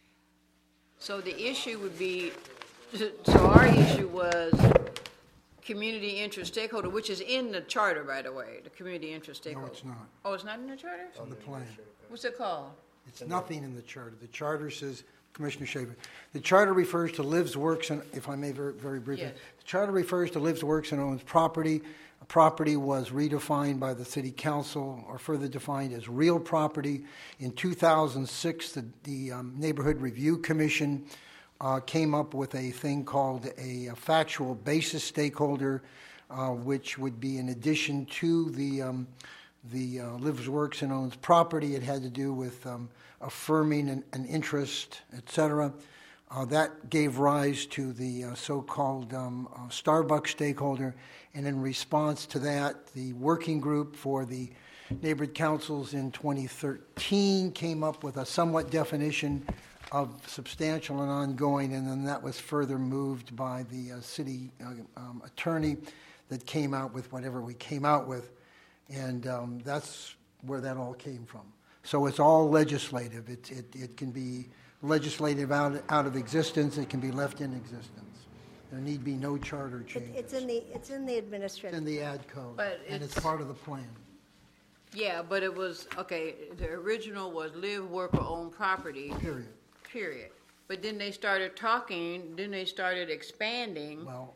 So the issue would be, so our issue was community interest stakeholder, which is in the charter, by the way, the community interest stakeholder. No, it's not. Oh, it's not in the charter? It's on the plan. What's it called? It's nothing in the charter. The charter says, Commissioner Schaefer, the charter refers to lives, works, and if I may very briefly, Yes. The charter refers to lives, works, and owns property. A property was redefined by the City Council, or further defined as real property. In 2006, the Neighborhood Review Commission came up with a thing called a factual basis stakeholder, which would be in addition to the lives, works, and owns property. It had to do with affirming an interest, etc. That gave rise to the so-called Starbucks stakeholder, and in response to that, the working group for the neighborhood councils in 2013 came up with a somewhat definition of substantial and ongoing, and then that was further moved by the city attorney that came out with whatever we came out with, and that's where that all came from. So it's all legislative. It can be legislative out of existence. It can be left in existence. There need be no charter changes. It's in the administrative. It's in the ad code, But and it's part of the plan. Yeah, but it was, okay, the original was live, work, or own property. Period. But then they started talking, then they started expanding. Well,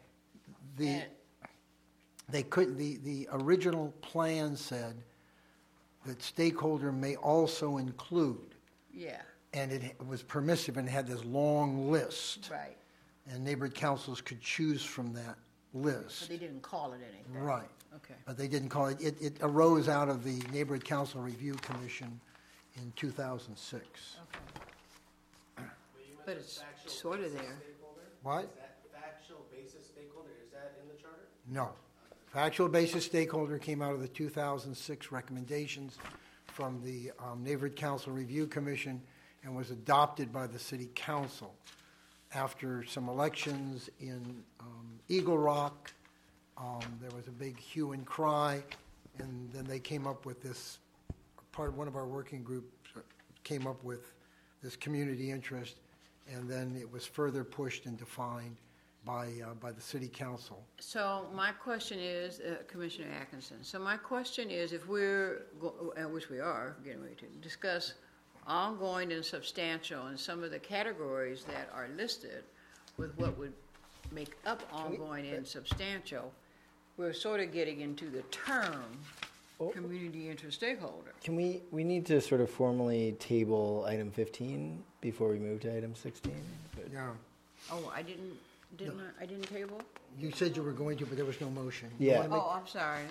they couldn't, the original plan said that stakeholder may also include. Yeah. And it was permissive and had this long list. Right. And neighborhood councils could choose from that list. But they didn't call it anything. Right. Okay. But they didn't call it, it arose out of the Neighborhood Council Review Commission in 2006. Okay. But it's sort of there. What? Is that factual basis stakeholder, is that in the charter? No. Factual basis stakeholder came out of the 2006 recommendations from the Neighborhood Council Review Commission and was adopted by the City Council after some elections in Eagle Rock. There was a big hue and cry, and then they came up with this, one of our working groups came up with this community interest, and then it was further pushed and defined by the City Council. So my question is, Commissioner Atkinson, so my question is, if we're, which we are getting ready to discuss ongoing and substantial and some of the categories that are listed with what would make up ongoing and substantial, we're sort of getting into the term community interest stakeholder. Can we need to sort of formally table item 15 before we move to item 16? Yeah. Oh, I didn't table? You said you were going to, but there was no motion. Yeah. Oh, I'm sorry.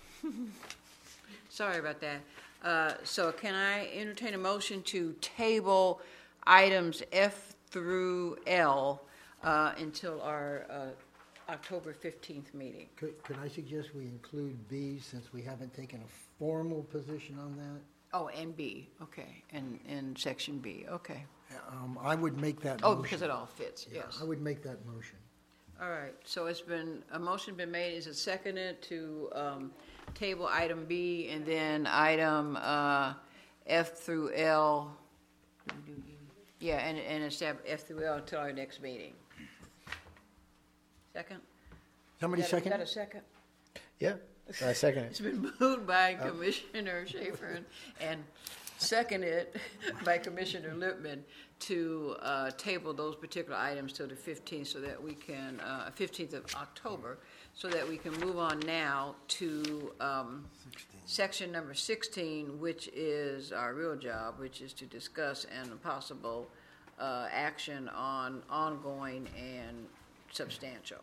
Sorry about that. So can I entertain a motion to table items F through L until our October 15th meeting? Could I suggest we include B since we haven't taken a formal position on that? Oh, and B, okay, and section B, okay. I would make that Oh, motion. because it all fits, Yeah, yes. I would make that motion. All right, so a motion been made, is it seconded to table item B and then item F through L? Yeah, and establish F through L until our next meeting. Second? Somebody second? Is that a second? Yeah, I second It's it. been moved by Commissioner Schaefer and seconded by Commissioner Lippman to table those particular items till the 15th so that we can, 15th of October, so that we can move on now to section number 16, which is our real job, which is to discuss and possible action on ongoing and substantial.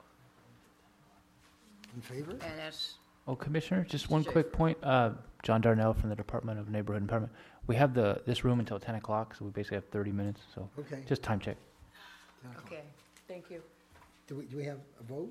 In favor? And that's, Oh, Commissioner, just one quick point. John Darnell from the Department of Neighborhood Empowerment. We have this room until 10 o'clock, so we basically have 30 minutes. So Okay. just time check. okay, thank you. Do we have a vote?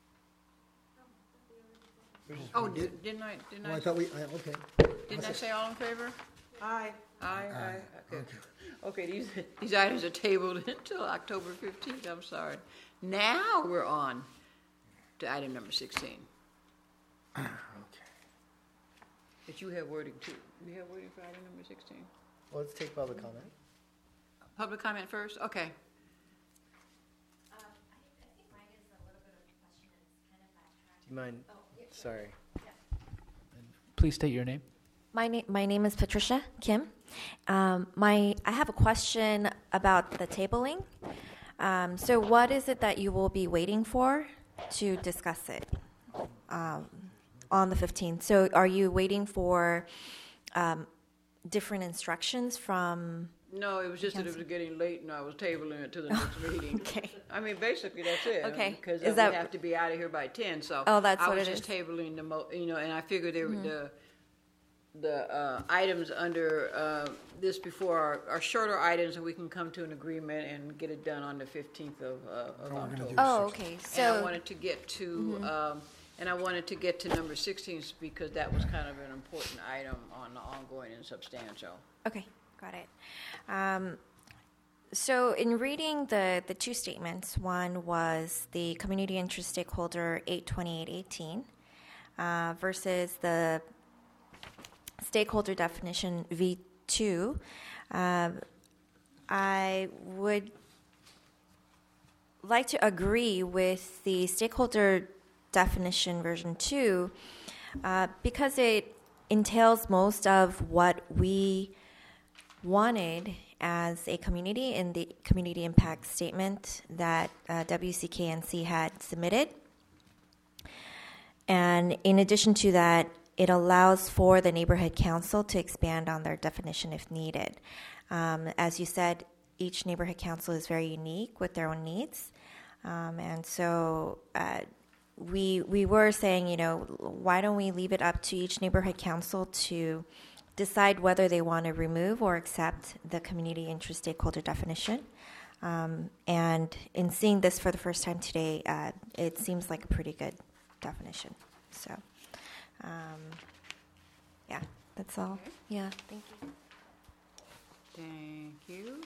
Oh, didn't I, Oh, I thought okay. didn't I say all in favor? Aye. Aye, okay. Okay, these items are tabled until October 15th, I'm sorry. Now we're on to item number 16. Okay. But you have wording too. You have wording for item number 16? Well, let's take public comment. Public comment first? Okay. I think mine is a little bit of a question that's kind of backtracked. Do you mind? Sorry. Please state your name. My name is Patricia Kim. I have a question about the tabling. So what is it that you will be waiting for to discuss it on the 15th? So are you waiting for different instructions from... No, it was just that it was getting late and I was tabling it to the next meeting. Okay. I mean, basically that's it. Okay. Because Is we that- have to be out of here by 10, so. Oh, that's I what was it just is. tabling and I figured the items under this before are shorter items and we can come to an agreement and get it done on the 15th of October. Oh, okay. And I So, wanted to get to number 16 because that was kind of an important item on the ongoing and substantial. okay, got it. So in reading the two statements, one was the community interest stakeholder 82818 versus the stakeholder definition V2. I would like to agree with the stakeholder definition version 2 because it entails most of what we wanted as a community in the community impact statement that WCKNC had submitted. And in addition to that, it allows for the neighborhood council to expand on their definition if needed. As you said, each neighborhood council is very unique with their own needs. And so we were saying, why don't we leave it up to each neighborhood council to decide whether they want to remove or accept the community interest stakeholder definition. And in seeing this for the first time today, it seems like a pretty good definition. So, yeah, that's all. Yeah, thank you. Thank you.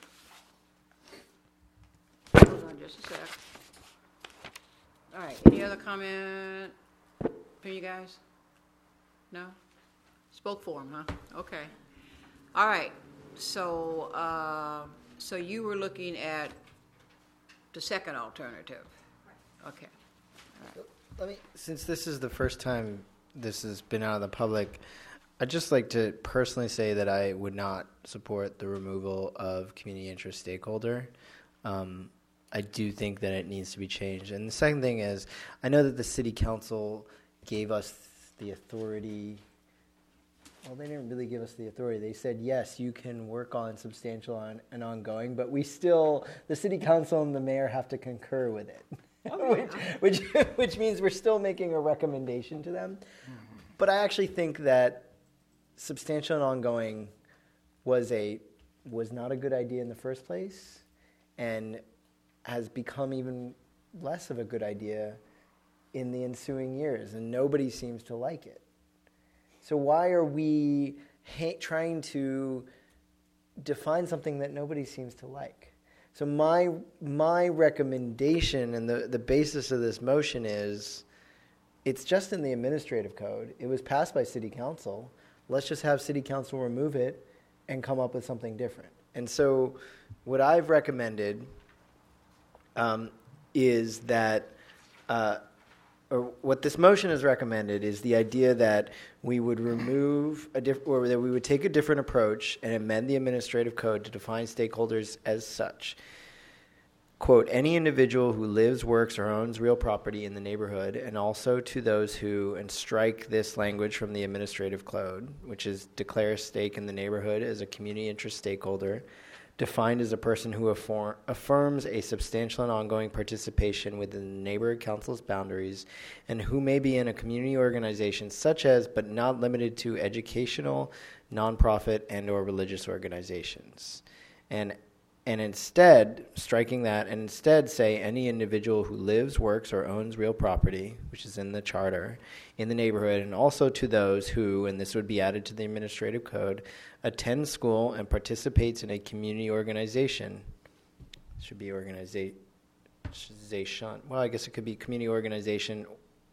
Hold on just a sec. All right, any other comment from you guys? No? Spoke for him, huh? Okay. All right. So, so you were looking at the second alternative. Okay. Let me, since this is the first time this has been out of the public, I'd just like to personally say that I would not support the removal of community interest stakeholder. I do think that it needs to be changed. And the second thing is, I know that the city council gave us the authority. Well, they didn't really give us the authority. They said, yes, you can work on substantial and ongoing, but we still, the city council and the mayor have to concur with it, which means we're still making a recommendation to them. Mm-hmm. But I actually think that substantial and ongoing was not a good idea in the first place, and has become even less of a good idea in the ensuing years, and nobody seems to like it. So why are we trying to define something that nobody seems to like? So my recommendation and the basis of this motion is, it's just in the administrative code. It was passed by city council. Let's just have city council remove it and come up with something different. And so what I've recommended is that, or what this motion has recommended is the idea that we would remove or that we would take a different approach and amend the administrative code to define stakeholders as such. Quote, any individual who lives, works, or owns real property in the neighborhood, and also to those who, and strike this language from the administrative code, which is declare a stake in the neighborhood as a community interest stakeholder, defined as a person who affirms a substantial and ongoing participation within the neighborhood council's boundaries, and who may be in a community organization such as, but not limited to, educational, nonprofit, and or religious organizations. And instead, striking that, and instead say any individual who lives, works, or owns real property, which is in the charter, in the neighborhood, and also to those who, and this would be added to the administrative code, attend school and participates in a community organization. It should be organization. Well, I guess it could be community organization,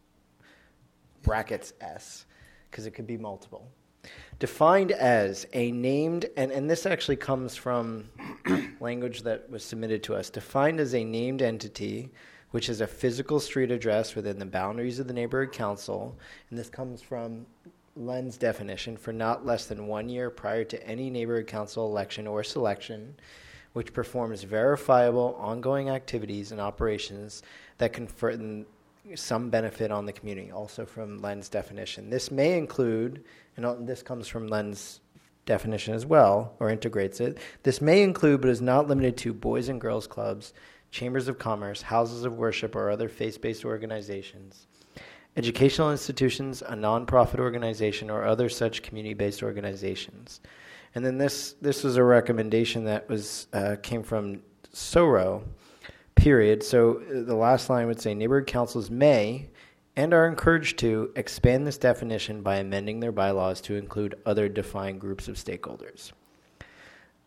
brackets S, because it could be multiple. Defined as a named, and this actually comes from language that was submitted to us, defined as a named entity which is a physical street address within the boundaries of the neighborhood council, and this comes from Len's definition, for not less than 1 year prior to any neighborhood council election or selection, which performs verifiable ongoing activities and operations that confer some benefit on the community, also from Len's definition. This may include, and this comes from Len's definition as well, or integrates it, this may include but is not limited to boys and girls clubs, chambers of commerce, houses of worship, or other faith-based organizations, educational institutions, a nonprofit organization, or other such community-based organizations. And then this was a recommendation that came from SORO, period. So the last line would say, neighborhood councils may and are encouraged to expand this definition by amending their bylaws to include other defined groups of stakeholders.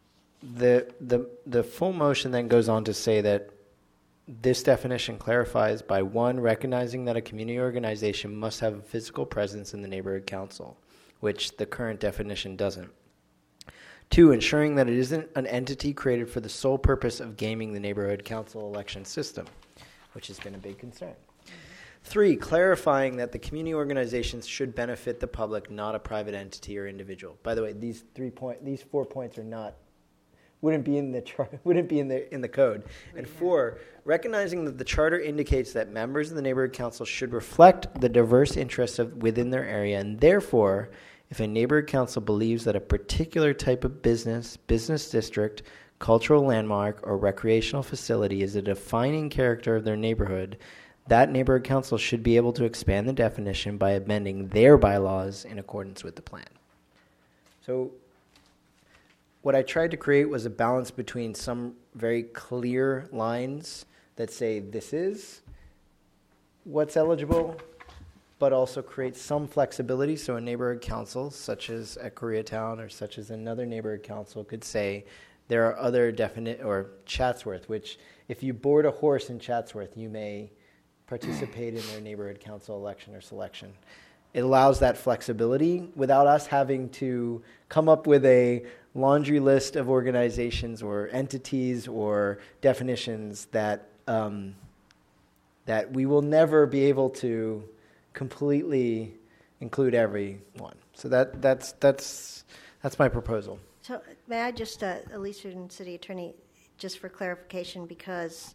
the full motion then goes on to say that this definition clarifies by 1, recognizing that a community organization must have a physical presence in the neighborhood council, which the current definition doesn't. 2, ensuring that it isn't an entity created for the sole purpose of gaming the neighborhood council election system, which has been a big concern. 3, clarifying that the community organizations should benefit the public, not a private entity or individual. By the way, these 4 points are not wouldn't be in the wouldn't be in the code. And 4, recognizing that the charter indicates that members of the neighborhood council should reflect the diverse interests within their area, and therefore, if a neighborhood council believes that a particular type of business district, cultural landmark, or recreational facility is a defining character of their neighborhood, that neighborhood council should be able to expand the definition by amending their bylaws in accordance with the plan. So what I tried to create was a balance between some very clear lines that say this is what's eligible, but also create some flexibility so a neighborhood council, such as at Koreatown or such as another neighborhood council, could say there are other definite, or Chatsworth, which if you board a horse in Chatsworth, you may participate in their neighborhood council election or selection. It allows that flexibility without us having to come up with a laundry list of organizations or entities or definitions that that we will never be able to completely include everyone. So that's my proposal. So may I just, Alicia and City Attorney, just for clarification, because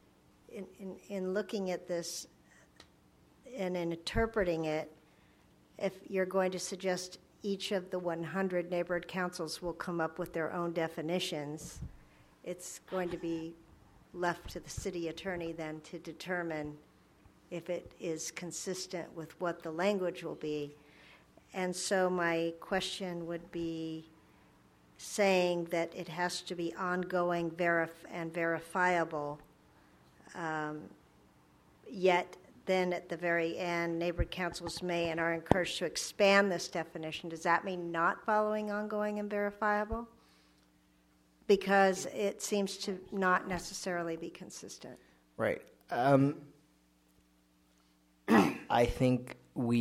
in looking at this and in interpreting it, if you're going to suggest each of the 100 neighborhood councils will come up with their own definitions, it's going to be left to the city attorney then to determine if it is consistent with what the language will be. And so my question would be saying that it has to be ongoing and verifiable, yet then at the very end, neighborhood councils may and are encouraged to expand this definition. Does that mean not following ongoing and verifiable? Because it seems to not necessarily be consistent. Right. I think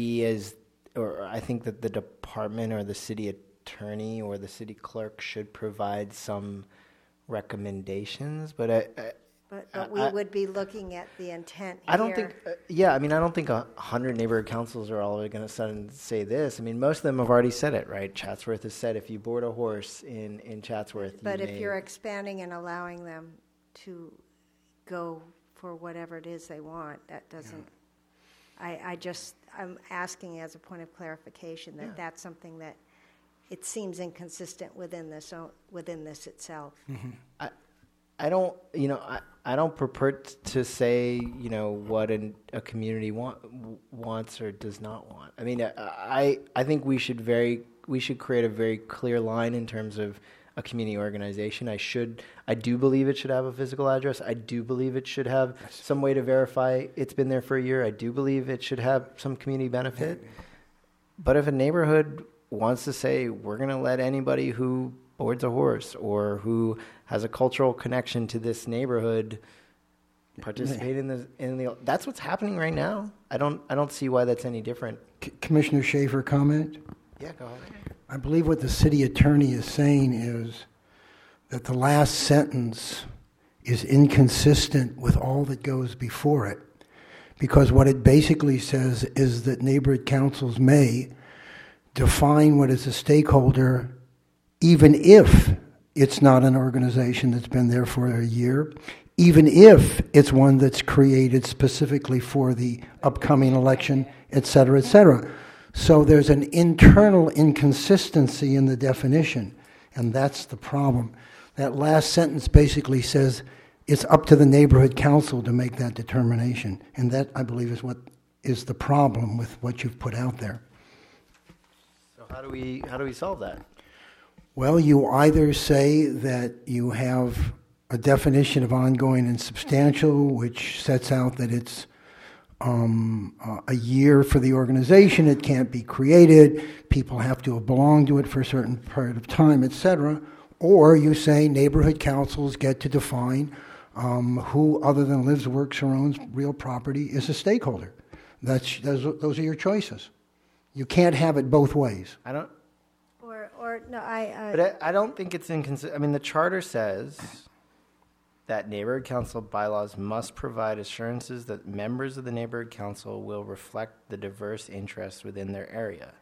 I think that the department or the city attorney or the city clerk should provide some recommendations, but But we would be looking at the intent here. I don't think, I don't think 100 neighborhood councils are all going to suddenly say this. I mean, most of them have already said it, right? Chatsworth has said if you board a horse in Chatsworth, but if you're expanding and allowing them to go for whatever it is they want, that doesn't. Yeah. I'm asking as a point of clarification that that's something that it seems inconsistent within this itself. Mm-hmm. I don't purport to say, what a community wants or does not want. I mean, I think we should create a very clear line in terms of a community organization. I do believe it should have a physical address. I do believe it should have some way to verify it's been there for a year. I do believe it should have some community benefit. But if a neighborhood wants to say, we're going to let anybody who boards a horse or who has a cultural connection to this neighborhood participate in the that's what's happening right now. I don't see why that's any different. Commissioner Schaefer, comment? Yeah, go ahead. I believe what the city attorney is saying is that the last sentence is inconsistent with all that goes before it, because what it basically says is that neighborhood councils may define what is a stakeholder even if it's not an organization that's been there for a year, even if it's one that's created specifically for the upcoming election, et cetera, et cetera. So there's an internal inconsistency in the definition, and that's the problem. That last sentence basically says it's up to the neighborhood council to make that determination, and that, I believe, is what is the problem with what you've put out there. So how do we solve that? Well, you either say that you have a definition of ongoing and substantial, which sets out that it's a year for the organization, it can't be created, people have to have belonged to it for a certain period of time, etc. Or you say neighborhood councils get to define who, other than lives, works, or owns real property, is a stakeholder. Those are your choices. You can't have it both ways. I don't. Or no, But I don't think it's inconsistent. I mean, the charter says that neighborhood council bylaws must provide assurances that members of the neighborhood council will reflect the diverse interests within their area.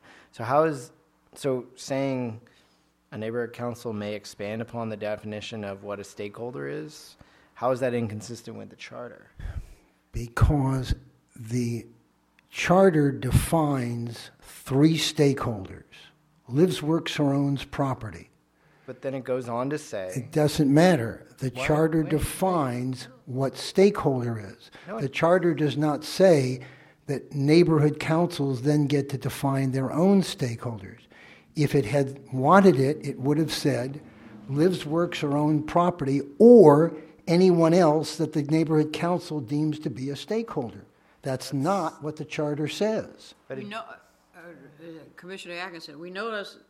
So saying a neighborhood council may expand upon the definition of what a stakeholder is, how is that inconsistent with the charter? Because the charter defines 3 stakeholders: lives, works, or owns property. But then it goes on to say... It doesn't matter. The charter defines what stakeholder is. The charter does not say that neighborhood councils then get to define their own stakeholders. If it had wanted it, it would have said lives, works, or own property, or anyone else that the neighborhood council deems to be a stakeholder. That's not what the charter says. We know, Commissioner Atkinson, we know that's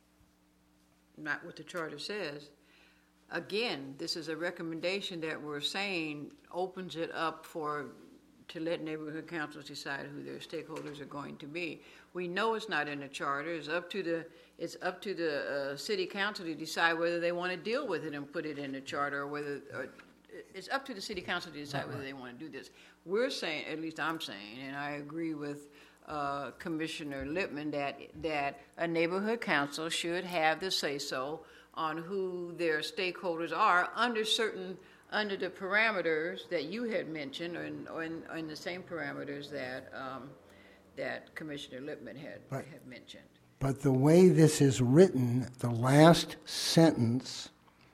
not what the charter says. Again, this is a recommendation that we're saying opens it up to let neighborhood councils decide who their stakeholders are going to be. We know it's not in the charter. It's up to the city council to decide whether they want to deal with it and put it in the charter, or it's up to the city council to decide whether they want to do this. We're saying, at least I'm saying, and I agree with Commissioner Lippman, that a neighborhood council should have the say-so on who their stakeholders are under the parameters that you had mentioned, or in the same parameters that Commissioner Lippman had mentioned. But the way this is written, the last sentence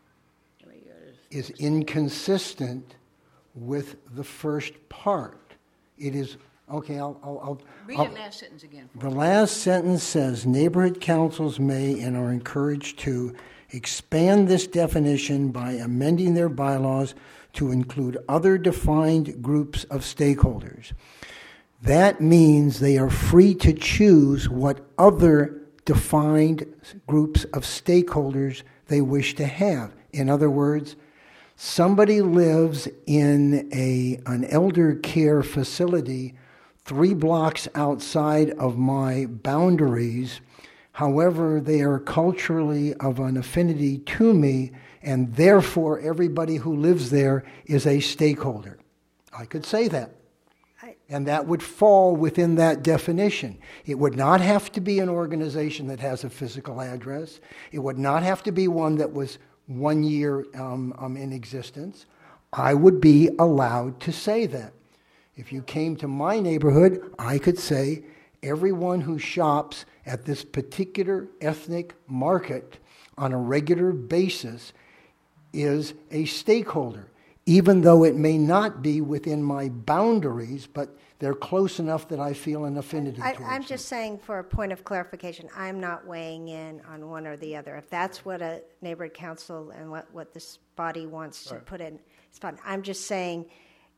is inconsistent with the first part. It is, okay, I'll read the last sentence again. The last sentence says, neighborhood councils may and are encouraged to expand this definition by amending their bylaws to include other defined groups of stakeholders. That means they are free to choose what other defined groups of stakeholders they wish to have. In other words, somebody lives in an elder care facility 3 blocks outside of my boundaries. However, they are culturally of an affinity to me, and therefore everybody who lives there is a stakeholder. I could say that. And that would fall within that definition. It would not have to be an organization that has a physical address. It would not have to be one that was 1 year in existence. I would be allowed to say that. If you came to my neighborhood, I could say everyone who shops at this particular ethnic market on a regular basis is a stakeholder, even though it may not be within my boundaries, but they're close enough that I feel an affinity towards them. I'm just saying, for a point of clarification, I'm not weighing in on one or the other. If that's what a neighborhood council and what this body wants to put in, it's fine. I'm just saying,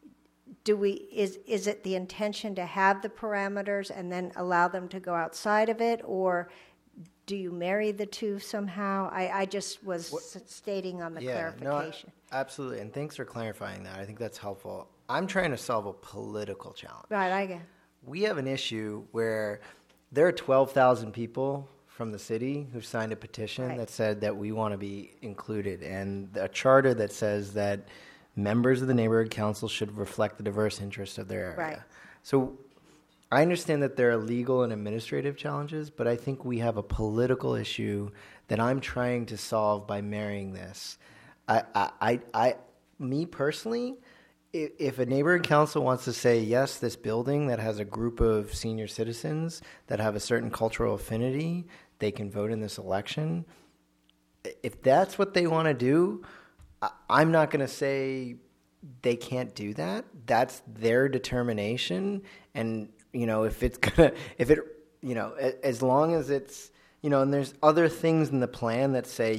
is it the intention to have the parameters and then allow them to go outside of it, or do you marry the two somehow? I just was stating on the clarification. No, absolutely, and thanks for clarifying that. I think that's helpful. I'm trying to solve a political challenge. Right, I get. We have an issue where there are 12,000 people from the city who've signed a petition that said that we want to be included, and a charter that says that members of the neighborhood council should reflect the diverse interests of their area. Right. So I understand that there are legal and administrative challenges, but I think we have a political issue that I'm trying to solve by marrying this. Me personally, if a neighborhood council wants to say, yes, this building that has a group of senior citizens that have a certain cultural affinity, they can vote in this election. If that's what they want to do, I'm not going to say they can't do that. That's their determination. And, as long as it's, and there's other things in the plan that say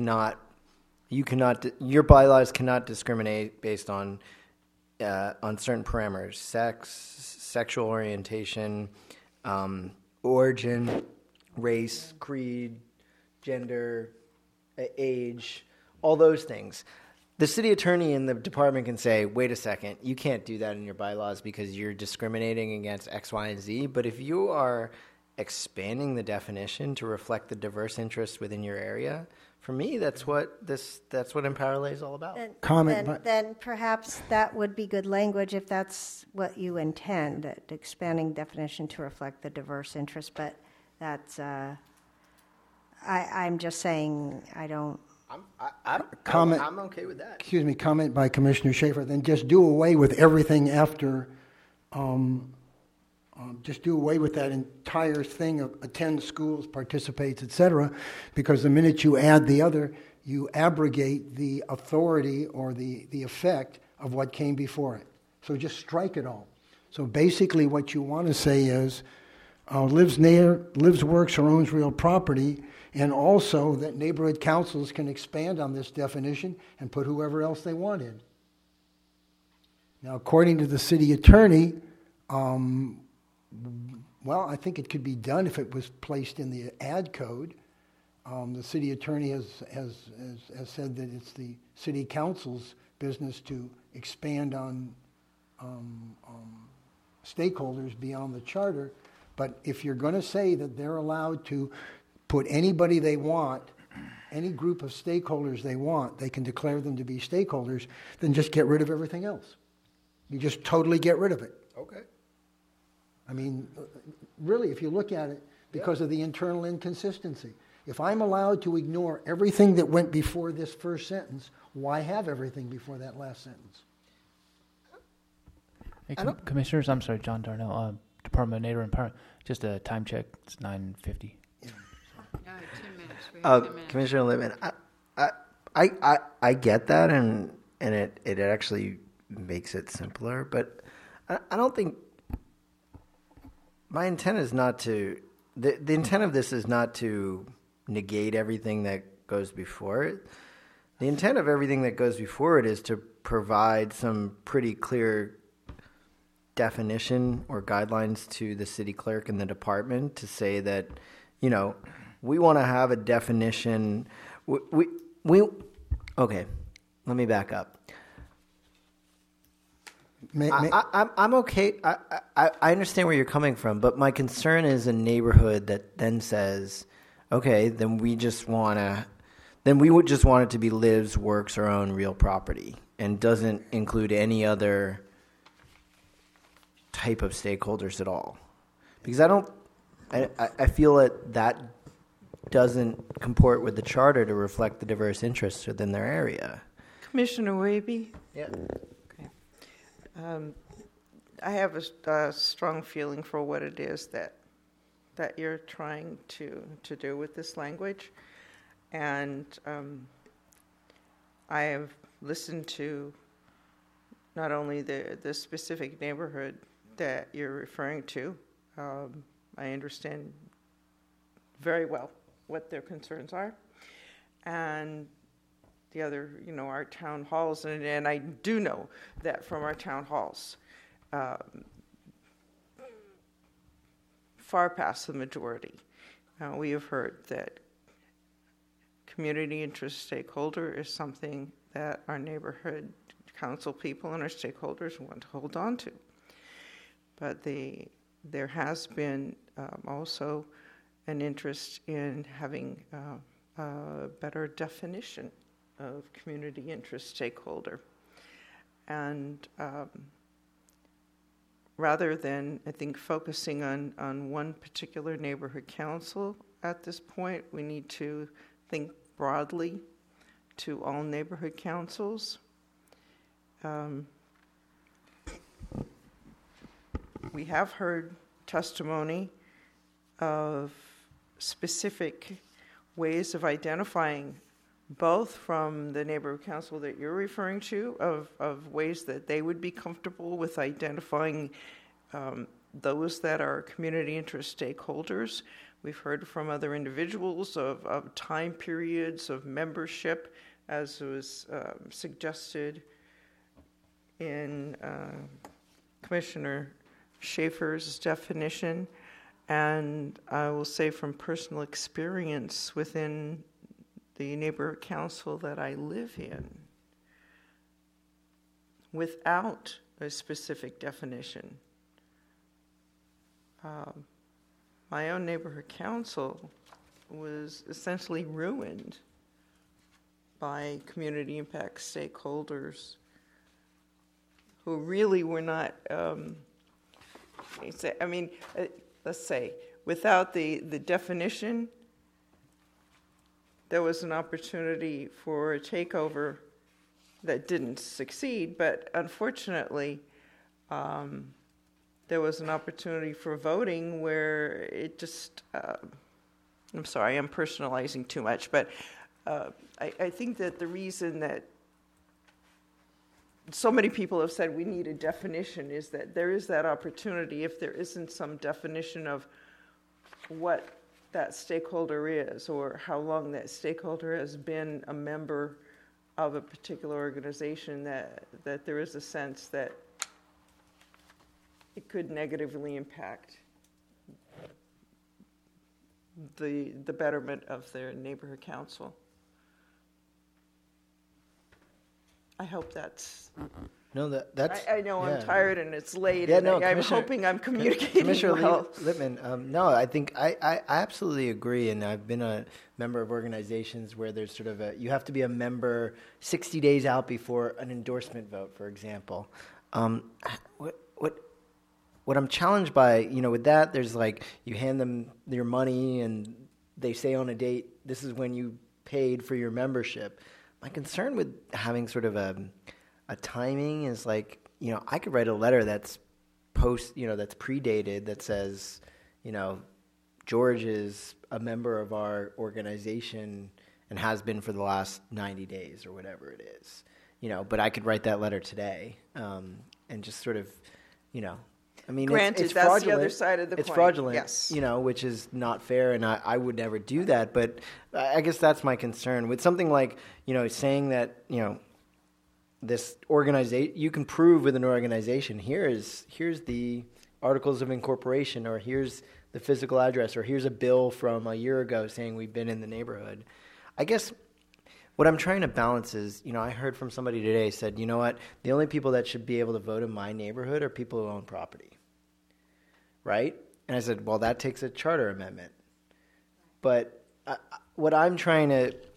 your bylaws cannot discriminate based on certain parameters: sex, sexual orientation, origin, race, creed, gender, age, all those things. The city attorney and the department can say, wait a second, you can't do that in your bylaws because you're discriminating against X, Y, and Z. But if you are expanding the definition to reflect the diverse interests within your area, for me, that's what Empower Lay is all about. Then perhaps that would be good language if that's what you intend, that expanding definition to reflect the diverse interests. But that's, I'm just saying, I don't. I'm okay with that. Excuse me, comment by Commissioner Schaefer. Then just do away with everything after, just do away with that entire thing of attends schools, participates, etc. Because the minute you add the other, you abrogate the authority or the effect of what came before it. So just strike it all. So basically what you want to say is, lives, works, or owns real property, and also that neighborhood councils can expand on this definition and put whoever else they want in. Now, according to the city attorney, well, I think it could be done if it was placed in the ad code. The city attorney has said that it's the city council's business to expand on stakeholders beyond the charter. But if you're going to say that they're allowed to put anybody they want, any group of stakeholders they want, they can declare them to be stakeholders, then just get rid of everything else. You just totally get rid of it. Okay. I mean, really, if you look at it, because of the internal inconsistency. If I'm allowed to ignore everything that went before this first sentence, why have everything before that last sentence? Hey, Commissioners, I'm sorry, John Darnell, Department of Neighborhood Empowerment. Just a time check. It's 9:50. Yeah. 10 minutes. We have 10 minutes. Commissioner Lippman, I get that, and it actually makes it simpler. But I don't think my intent is not to. The intent of this is not to negate everything that goes before it. The intent of everything that goes before it is to provide some pretty clear definition or guidelines to the city clerk and the department to say that, you know, we want to have a definition. Okay, let me back up. I'm okay. I understand where you're coming from, but my concern is a neighborhood that then says, okay, then we would just want it to be lives, works, or own real property, and doesn't include any other type of stakeholders at all. Because I feel that doesn't comport with the charter to reflect the diverse interests within their area. Commissioner Waby? Yeah. I have a strong feeling for what it is that you're trying to do with this language. And I have listened to not only the specific neighborhood that you're referring to. I understand very well what their concerns are. And the other, our town halls, and I do know that from our town halls, far past the majority, we have heard that community interest stakeholder is something that our neighborhood council people and our stakeholders want to hold on to. But there has been also an interest in having a better definition of community interest stakeholder. And rather than, I think, focusing on one particular neighborhood council at this point, we need to think broadly to all neighborhood councils. We have heard testimony of specific ways of identifying, both from the neighborhood council that you're referring to, of ways that they would be comfortable with identifying those that are community interest stakeholders. We've heard from other individuals of time periods of membership, as was suggested in Commissioner Schaefer's definition. And I will say from personal experience within the neighborhood council that I live in without a specific definition. My own neighborhood council was essentially ruined by community impact stakeholders who really were not, let's say, without the definition, there was an opportunity for a takeover that didn't succeed, but unfortunately, there was an opportunity for voting where it just, I'm sorry, I'm personalizing too much, but I think that the reason that so many people have said we need a definition is that there is that opportunity if there isn't some definition of what that stakeholder is or how long that stakeholder has been a member of a particular organization, that there is a sense that it could negatively impact the betterment of their neighborhood council. I hope that's... No, that's... I know I'm tired and it's late, yeah, and no, I'm hoping I'm communicating Commissioner well. Lippman, no, I think I absolutely agree, and I've been a member of organizations where there's sort of you have to be a member 60 days out before an endorsement vote, for example. What I'm challenged by, with that, there's like, you hand them your money and they say on a date, this is when you paid for your membership. My concern with having sort of a timing is like, I could write a letter that's that's predated that says, George is a member of our organization and has been for the last 90 days or whatever it is, but I could write that letter today and just sort of, Granted, it's that's fraudulent. the other side of the it's coin. fraudulent, Yes. Which is not fair, and I would never do that. But I guess that's my concern with something like, saying that, this organization, you can prove with an organization, here's the articles of incorporation, or here's the physical address, or here's a bill from a year ago saying we've been in the neighborhood. I guess what I'm trying to balance is, I heard from somebody today said, you know what, the only people that should be able to vote in my neighborhood are people who own property. Right? And I said, well, that takes a charter amendment. But what I'm trying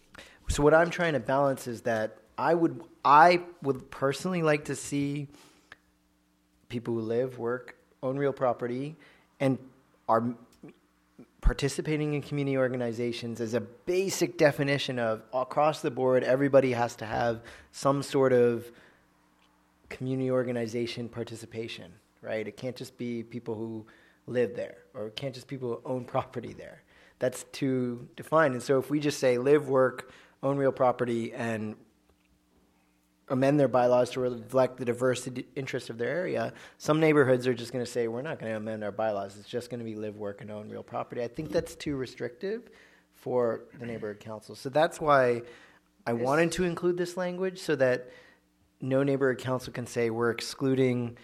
to balance is that I would personally like to see people who live, work, own real property, and are participating in community organizations as a basic definition of across the board, everybody has to have some sort of community organization participation, right? It can't just be people who live there, or it can't just people who own property there. That's too defined. And so if we just say live, work, own real property, and amend their bylaws to reflect the diverse interests of their area, some neighborhoods are just going to say, we're not going to amend our bylaws. It's just going to be live, work, and own real property. I think that's too restrictive for the neighborhood council. So that's why I wanted to include this language, so that no neighborhood council can say we're excluding,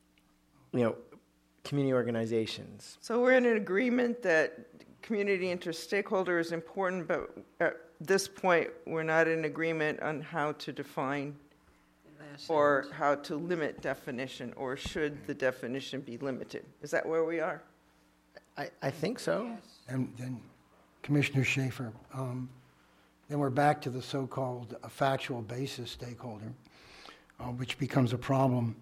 community organizations. So we're in an agreement that community interest stakeholder is important, but at this point, we're not in agreement on how to define or how to limit definition, or should the definition be limited? Is that where we are? I think so. Yes. And then Commissioner Schaefer, then we're back to the so-called factual basis stakeholder, which becomes a problem.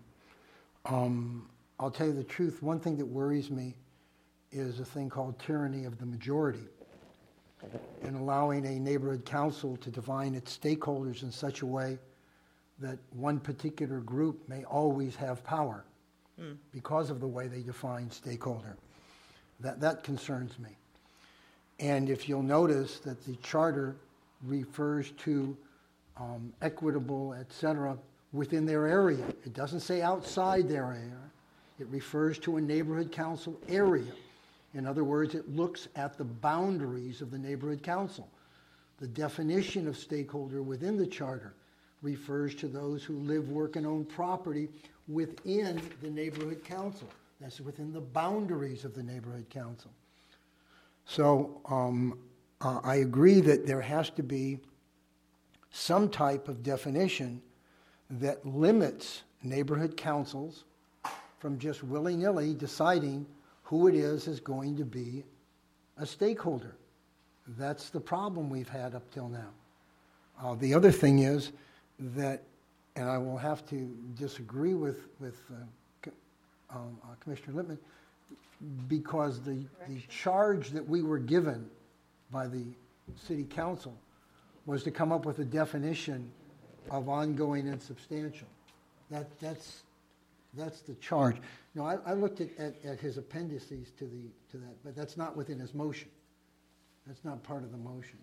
I'll tell you the truth, one thing that worries me is a thing called tyranny of the majority, and allowing a neighborhood council to define its stakeholders in such a way that one particular group may always have power because of the way they define stakeholder. That concerns me. And if you'll notice that the charter refers to equitable, et cetera, within their area. It doesn't say outside their area. It refers to a neighborhood council area. In other words, it looks at the boundaries of the neighborhood council. The definition of stakeholder within the charter refers to those who live, work, and own property within the neighborhood council. That's within the boundaries of the neighborhood council. So I agree that there has to be some type of definition that limits neighborhood councils from just willy-nilly deciding who it is going to be a stakeholder. That's the problem we've had up till now. The other thing is that, and I will have to disagree with Commissioner Lippman, because the charge that we were given by the city council was to come up with a definition of ongoing and substantial. That's the charge. No, I looked at his appendices to that, but that's not within his motion. That's not part of the motion.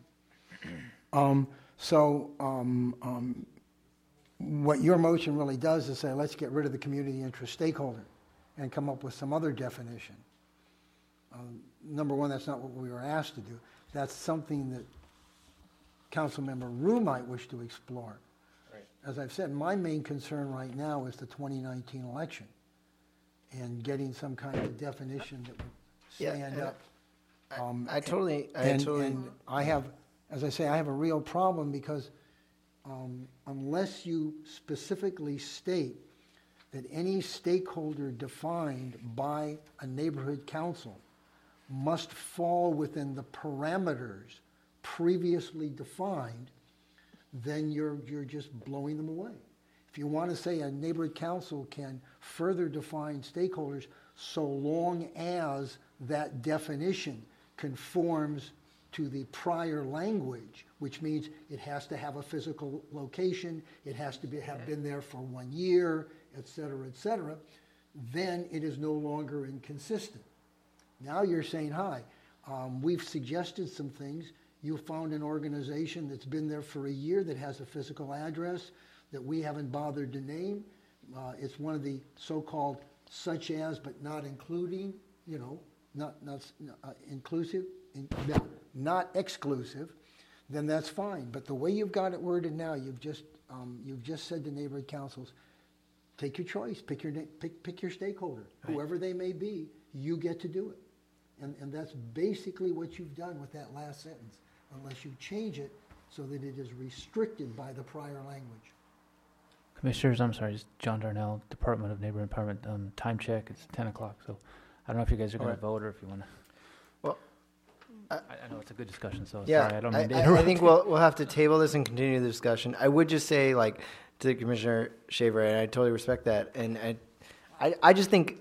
What your motion really does is say, let's get rid of the community interest stakeholder and come up with some other definition. Number one, that's not what we were asked to do. That's something that Councilmember Rue might wish to explore. Right. As I've said, my main concern right now is the 2019 election and getting some kind of definition that would stand up. I totally. And I have, as I say, I have a real problem because unless you specifically state that any stakeholder defined by a neighborhood council must fall within the parameters previously defined, then you're just blowing them away. If you want to say a neighborhood council can further define stakeholders so long as that definition conforms to the prior language, which means it has to have a physical location, it has to have been there for 1 year, et cetera, then it is no longer inconsistent. Now you're saying, hi, we've suggested some things. You found an organization that's been there for 1 year that has a physical address that we haven't bothered to name. It's one of the so-called such as but not including, not inclusive, not exclusive, then that's fine. But the way you've got it worded now, you've just said to neighborhood councils, take your choice, pick your stakeholder, right. Whoever they may be, you get to do it. And that's basically what you've done with that last sentence, unless you change it so that it is restricted by the prior language. Commissioners, I'm sorry, it's John Darnell, Department of Neighborhood Empowerment. Time check, it's 10 o'clock, so I don't know if you guys are going to vote or if you want to. Well, I know it's a good discussion, so yeah, sorry, I don't mean to interrupt. I think we'll have to table this and continue the discussion. I would just say, to Commissioner Shaver, and I totally respect that, and I just think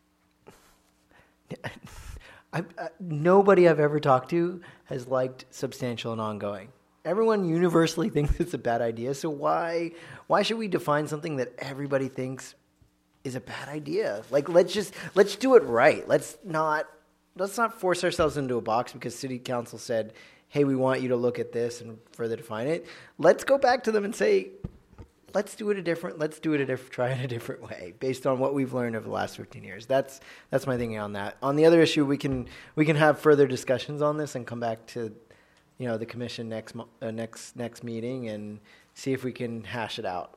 nobody I've ever talked to has liked substantial and ongoing. Everyone universally thinks it's a bad idea, so why should we define something that everybody thinks is a bad idea? Let's do it right. Let's not force ourselves into a box because city council said, hey, we want you to look at this and further define it. Let's go back to them and say, try it a different way based on what we've learned over the last 15 years. That's my thinking on that. On the other issue, we can have further discussions on this and come back to the commission next meeting and see if we can hash it out.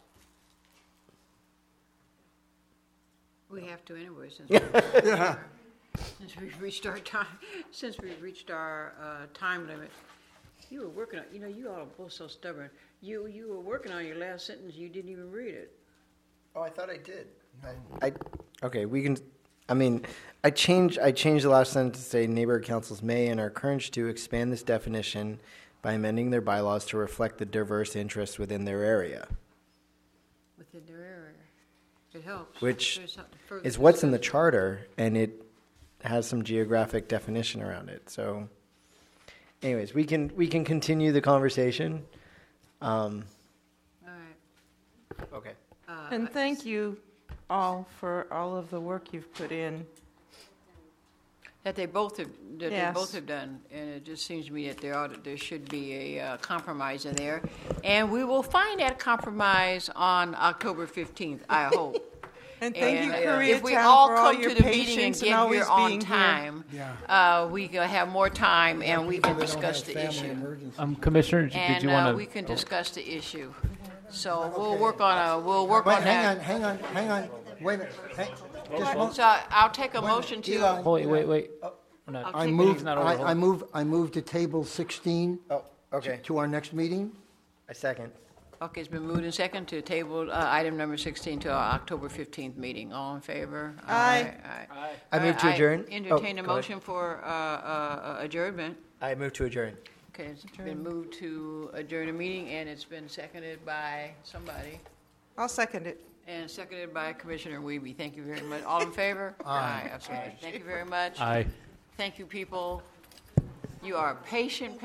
We have to anyway, since we've reached our time. Since we've reached our time limit. You were working on. You all are both so stubborn. You were working on your last sentence. You didn't even read it. Oh, I thought I did. Okay, we can. I changed the last sentence to say neighborhood councils may and are encouraged to expand this definition by amending their bylaws to reflect the diverse interests within their area. Within their area. It helps. Which is what's in the charter, and it has some geographic definition around it. So, anyways, we can continue the conversation. All right. Okay. And thank you all for all of the work you've put in. That they both have done, and it just seems to me that there should be a compromise in there, and we will find that compromise on October 15th. I hope. And thank you, Koreatown, if we all for come all your to the meeting and patience get and here always on being time, we can have more time and we can discuss the issue. Commissioner, did you want to? We can discuss the issue. So we'll work on that. Hang on. Wait a minute. So I'll take a motion to. Wait. We're not- I meeting's move, not over. I move to table 16 Oh, okay. to our next meeting. I second. Okay, it's been moved and second to table item number 16 to our October 15th meeting. All in favor? Aye. Aye. I move to adjourn. Entertain a go ahead. motion for adjournment. I move to adjourn. Okay, it's been moved to adjourn the meeting, and it's been seconded by somebody, I'll second it. and seconded by Commissioner Wiebe. Thank you very much. All in favor? Aye. Absolutely. Thank you very much. Aye. Thank you, people. You are patient.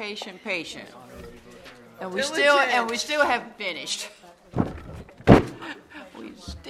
And we still haven't finished. We still